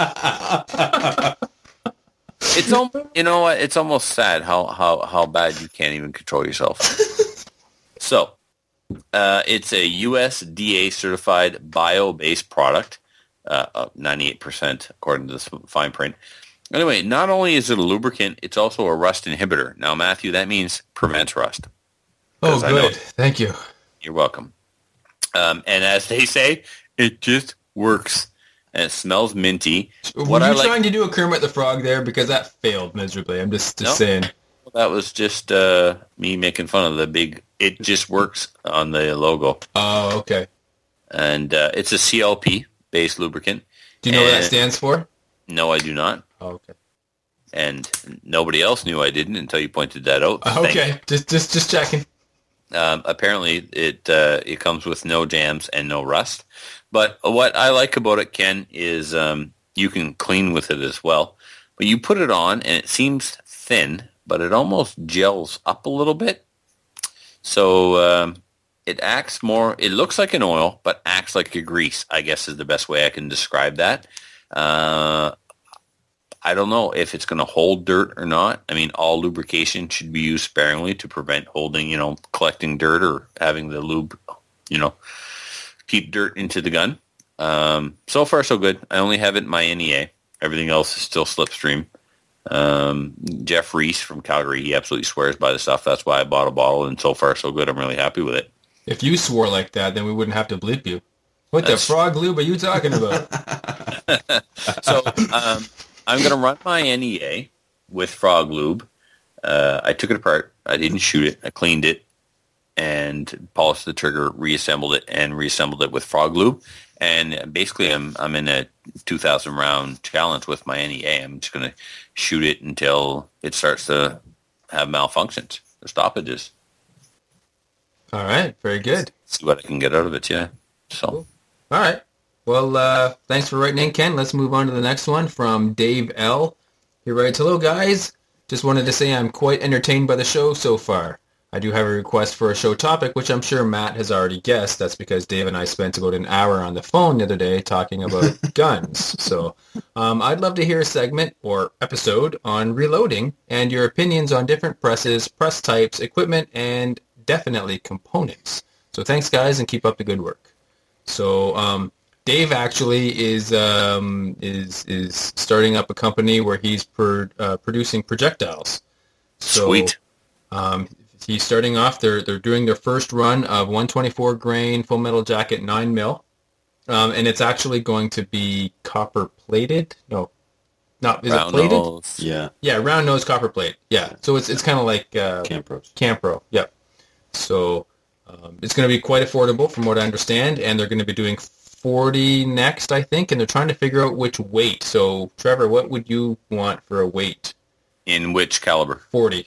C: done? It's almost, you know what? It's almost sad how, how, how bad you can't even control yourself. So, uh, it's a U S D A certified bio-based product, uh, up ninety-eight percent according to the fine print. Anyway, not only is it a lubricant, it's also a rust inhibitor. Now, Matthew, that means prevents rust.
D: Oh,
C: 'Cause I know-
D: good. Thank you.
C: You're welcome. Um, and as they say, it just works. And it smells minty.
D: Were
C: What
D: you
C: I like,
D: trying to do a Kermit the Frog there? Because that failed miserably. I'm just, just
C: No.
D: saying.
C: that was just uh, me making fun of the big, it just works on the logo.
D: Oh, okay.
C: And uh, it's a C L P-based lubricant.
D: Do you know what that
C: And-
D: stands for?
C: No, I do not.
D: Oh, okay.
C: And nobody else knew I didn't until you pointed that out. Thank
D: Okay. Just, just, just checking.
C: Um, apparently, it uh, it comes with no jams and no rust. But what I like about it, Ken, is um, you can clean with it as well. But you put it on, and it seems thin, but it almost gels up a little bit. So um, it acts more, it looks like an oil, but acts like a grease, I guess is the best way I can describe that. Uh, I don't know if it's going to hold dirt or not. I mean, all lubrication should be used sparingly to prevent holding, you know, collecting dirt or having the lube, you know, keep dirt into the gun. Um, so far, so good. I only have it in my N E A. Everything else is still Slipstream. Um, Jeff Reese from Calgary, he absolutely swears by the stuff. That's why I bought a bottle, and so far, so good. I'm really happy with it.
D: If you swore like that, then we wouldn't have to bleep you. What
C: That's-
D: the frog lube are you talking about?
C: So um, I'm going to run my N E A with Frog Lube. Uh, I took it apart. I didn't shoot it. I cleaned it and polished the trigger, reassembled it, and reassembled it with Frog Lube. And basically, I'm I'm in a two thousand round challenge with my N E A. I'm just going to shoot it until it starts to have malfunctions or stoppages.
D: All right. Very good.
C: See what I can get out of it, yeah. So
D: All right. Well, uh, thanks for writing in, Ken. Let's move on to the next one from Dave L. He writes, "Hello, guys. Just wanted to say I'm quite entertained by the show so far. I do have a request for a show topic, which I'm sure Matt has already guessed. That's because Dave and I spent about an hour on the phone the other day talking about guns. So um, I'd love to hear a segment or episode on reloading and your opinions on different presses, press types, equipment, and definitely components. So thanks, guys, and keep up the good work." So um, Dave actually is um, is is starting up a company where he's per, uh, producing projectiles. So,
C: sweet.
D: Um, he's starting off. They're they're doing their first run of one twenty-four grain Full Metal Jacket nine mil, um, and it's actually going to be copper plated. No, not is
C: Round
D: it plated?
C: nose.
E: Yeah,
D: Yeah, round nose copper plate. Yeah, so it's it's kind of like uh,
E: Campros.
D: Campro. Yep. So um, it's going to be quite affordable from what I understand, and they're going to be doing forty next, I think, and they're trying to figure out which weight. So, Trevor, what would you want for a weight?
C: In which caliber?
D: forty.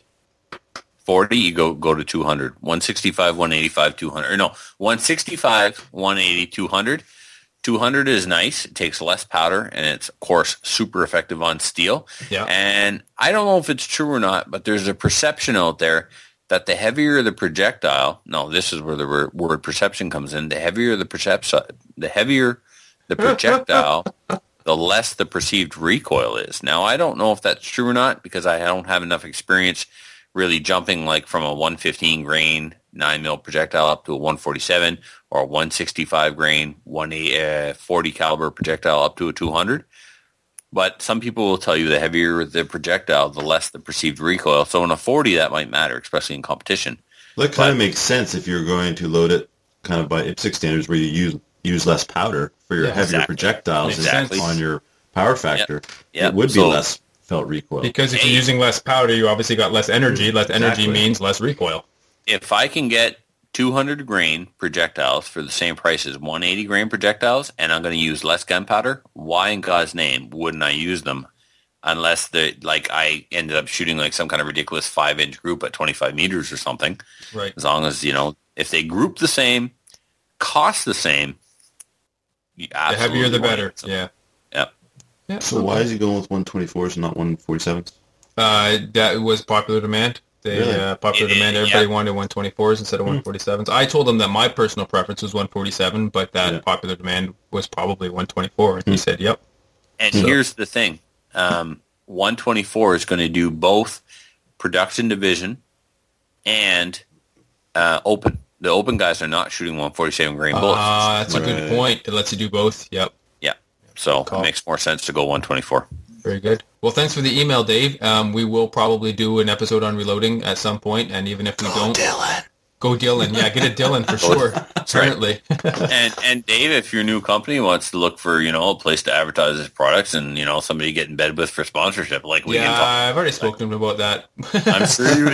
C: forty, you go go to two hundred. one sixty-five, one eighty-five, two hundred. Or no, one sixty-five, one eighty, two hundred. two hundred is nice. It takes less powder, and it's, of course, super effective on steel.
D: Yeah.
C: And I don't know if it's true or not, but there's a perception out there that the heavier the projectile, no, this is where the word, word perception comes in, the heavier the perception, the heavier the projectile, the less the perceived recoil is. Now, I don't know if that's true or not because I don't have enough experience really jumping like from a one fifteen grain nine mil projectile up to a one forty-seven or a one sixty-five grain one forty caliber projectile up to a two hundred. But some people will tell you the heavier the projectile, the less the perceived recoil. So in a forty, that might matter, especially in competition.
E: That kind of
C: But-
E: makes sense if you're going to load it kind of by I P S C standards where you use use less powder for your
D: Yeah,
E: heavier
C: exactly.
E: projectiles
C: Exactly.
E: on your power factor.
C: Yep.
E: It would be
C: So-
E: less felt recoil.
D: Because if you're using less powder, you obviously got less energy. Less energy
E: Exactly.
D: means less recoil.
C: If I can get two hundred grain projectiles for the same price as one hundred eighty grain projectiles, and I'm going to use less gunpowder, why in God's name wouldn't I use them? Unless the like I ended up shooting like some kind of ridiculous five inch group at twenty-five meters or something.
D: Right.
C: As long as, you know, if they group the same, cost the same, you
D: The heavier the
C: absolutely
D: better.
C: want it.
D: Yeah.
C: Yep.
D: Yeah.
E: So why is he going with one twenty-fours and not one forty-sevens?
D: Uh, that was popular demand. They
E: Really?
D: uh, popular
C: It is,
D: demand. Everybody
C: yeah.
D: wanted one twenty-fours instead of one forty-sevens. I told them that my personal preference was one forty-seven, but that
E: Yeah.
D: popular demand was probably one twenty-four, and he said, "Yep."
C: And
D: So-
C: here's the thing. Um, one twenty-four is going to do both production division and uh, open. The open guys are not shooting one forty-seven grain bullets.
D: Ah, that's a good
E: Right.
D: point. It lets you do both. Yep.
C: yeah. So
D: Call.
C: it makes more sense to go one twenty-four.
D: Very good. Well, thanks for the email, Dave. Um, we will probably do an episode on reloading at some point, and even if we don't,
E: Dylan.
D: go Dylan. Yeah, get a Dylan for sure. Certainly.
C: and and Dave, if your new company wants to look for, you know, a place to advertise his products and, you know, somebody to get in bed with for sponsorship, like we
D: yeah,
C: can talk.
D: I've already spoken to him about that.
C: I'm sure you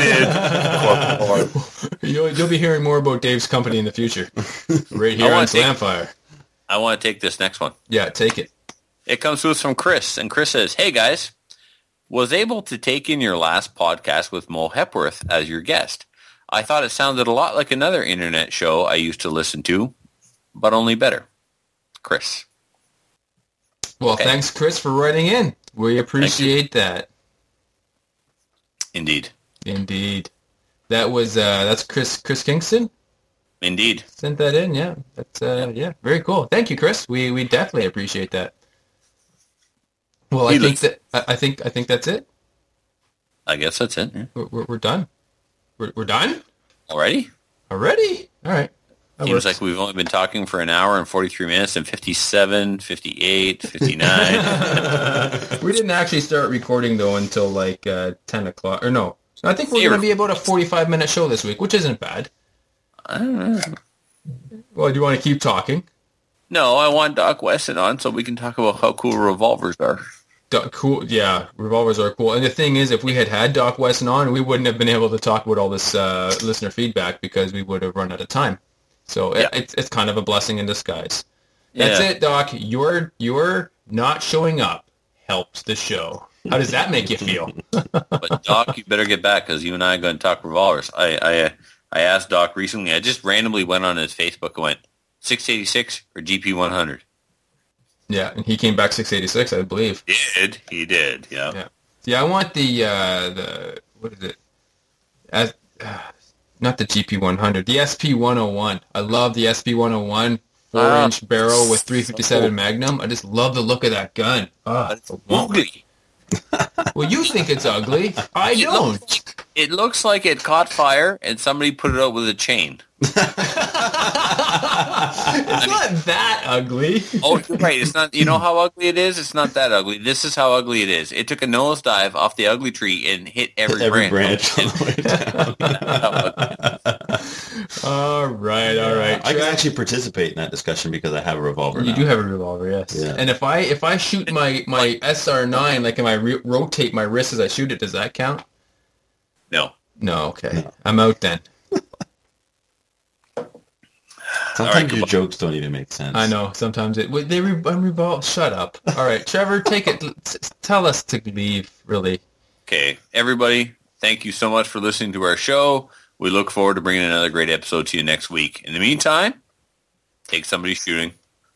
C: did.
D: you'll, you'll be hearing more about Dave's company in the future, right here
C: I
D: on
C: wanna take-
D: Slamfire.
C: I want to take this next one.
D: Yeah, take it.
C: It comes to us from Chris, and Chris says, "Hey guys, was able to take in your last podcast with Mo Hepworth as your guest. I thought it sounded a lot like another internet show I used to listen to, but only better." Chris.
D: Well,
C: Okay.
D: thanks, Chris, for writing in. We appreciate that.
C: Indeed.
D: Indeed. That was uh, that's Chris Chris Kingston
C: Indeed.
D: sent that in. Yeah, that's uh, yeah, very cool. Thank you, Chris. We we definitely appreciate that. Well, I
C: He
D: think
C: looks-
D: that I I think I think that's it.
C: I guess that's it. Yeah.
D: We're, we're, we're done. We're, we're done
C: Already?
D: already. All right. That
C: Seems
D: works.
C: like we've only been talking for an hour and forty-three minutes and fifty-seven, fifty-eight, fifty-nine.
D: We didn't actually start recording though until like uh, ten o'clock. Or no, I think we're
C: Zero.
D: going to be about a forty-five minute show this week, which isn't bad.
C: I don't know.
D: Well, do you want to keep talking?
C: No, I want Doc Weston on so we can talk about how cool revolvers are.
D: Doc, cool. Yeah, revolvers are cool. And the thing is, if we had had Doc Weston on, we wouldn't have been able to talk about all this uh, listener feedback because we would have run out of time. So
C: Yeah.
D: it, it's it's kind of a blessing in disguise. That's
C: Yeah.
D: it, Doc. Your your not showing up helps the show. How does that make you feel?
C: But Doc, you better get back because you and I are going to talk revolvers. I, I I asked Doc recently. I just randomly went on his Facebook and went six eighty-six or G P one hundred.
D: Yeah, and he came back six eighty-six, I believe.
C: He did. He did. Yeah.
D: Yeah. Yeah, I want the uh, the what is it? As uh, not the G P one hundred, the S P one oh one. I love the S P one oh one four
C: Ah,
D: inch barrel with three fifty-seven
C: so-
D: Magnum. I just love the look of that gun. Ah,
C: But it's
D: I want it.
C: ugly.
D: Well, you think it's ugly. I
C: It
D: don't.
C: looks, it looks like it caught fire and somebody put it out with a chain.
D: It's not that ugly.
C: Oh, you're right. It's not. You know how ugly it is? It's not that ugly. This is how ugly it is. It took a nosedive off the ugly tree and hit every,
E: Every
C: branch.
E: branch on the way down.
D: All right, all right.
E: I can actually participate in that discussion because I have a revolver
D: You
E: now.
D: do have a revolver, yes.
E: Yeah.
D: And if I if I shoot my my S R nine, like if I re- rotate my wrist as I shoot it, does that count?
C: No.
D: No. Okay, I'm out then.
E: Sometimes
C: All right,
E: your
C: goodbye.
E: jokes don't even make sense.
D: I know. Sometimes it. Wait, they re- I'm revol- Shut up. All right, Trevor, take it. S- Tell us to leave. Really.
C: Okay, everybody, thank you so much for listening to our show. We look forward to bringing another great episode to you next week. In the meantime, take somebody shooting.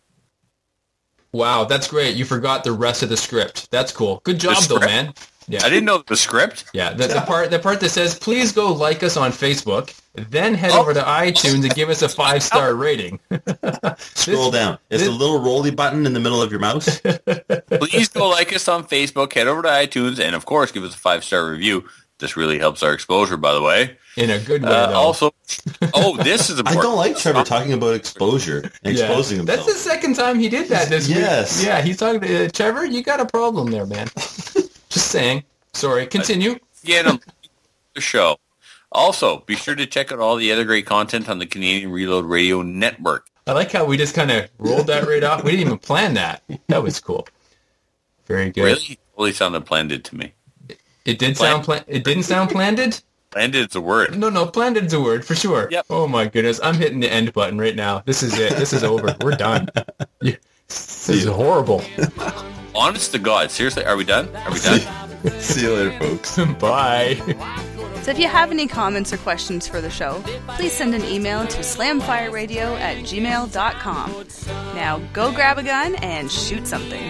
D: Wow, that's great. You forgot the rest of the script. That's cool. Good job, though,
C: script?
D: man. Yeah.
C: I didn't know the script.
D: Yeah, the, the part the part that says, please go like us on Facebook, then head
C: Oh.
D: over to iTunes and give us a five-star rating.
E: Scroll down. It's
D: this-
E: the little rolly button in the middle of your mouse.
C: Please go like us on Facebook, head over to iTunes, and of course, give us a five-star review. This really helps our exposure, by the way.
D: In a good way,
C: Uh,
D: though.
C: also, oh, this is
E: I
C: important.
E: don't like Trevor talking about exposure and
D: Yeah.
E: exposing himself.
D: That's the second time he did that this
E: Yes.
D: week. Yeah, he's talking to uh, Trevor. You got a problem there, man. Just saying. Sorry. Continue.
C: Again on the show. Also, be sure to check out all the other great content on the Canadian Reload Radio Network.
D: I like how we just kind of rolled that right off. We didn't even plan that. That was cool. Very good.
C: Really? Totally sounded planned to me.
D: It did sound plan. It didn't sound planned.
C: Landed's a word.
D: No, no, planned's a word for sure.
C: Yep.
D: Oh my goodness, I'm hitting the end button right now. This is it. This is over. We're done. You- This is horrible.
C: Honest to God, seriously, are we done? Are we done?
E: See you later, folks.
D: Bye.
A: So if you have any comments or questions for the show, please send an email to slamfireradio at gmail dot com. Now go grab a gun and shoot something.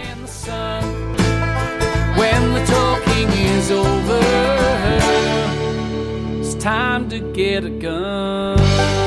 B: When the talking is over, it's time to get a gun.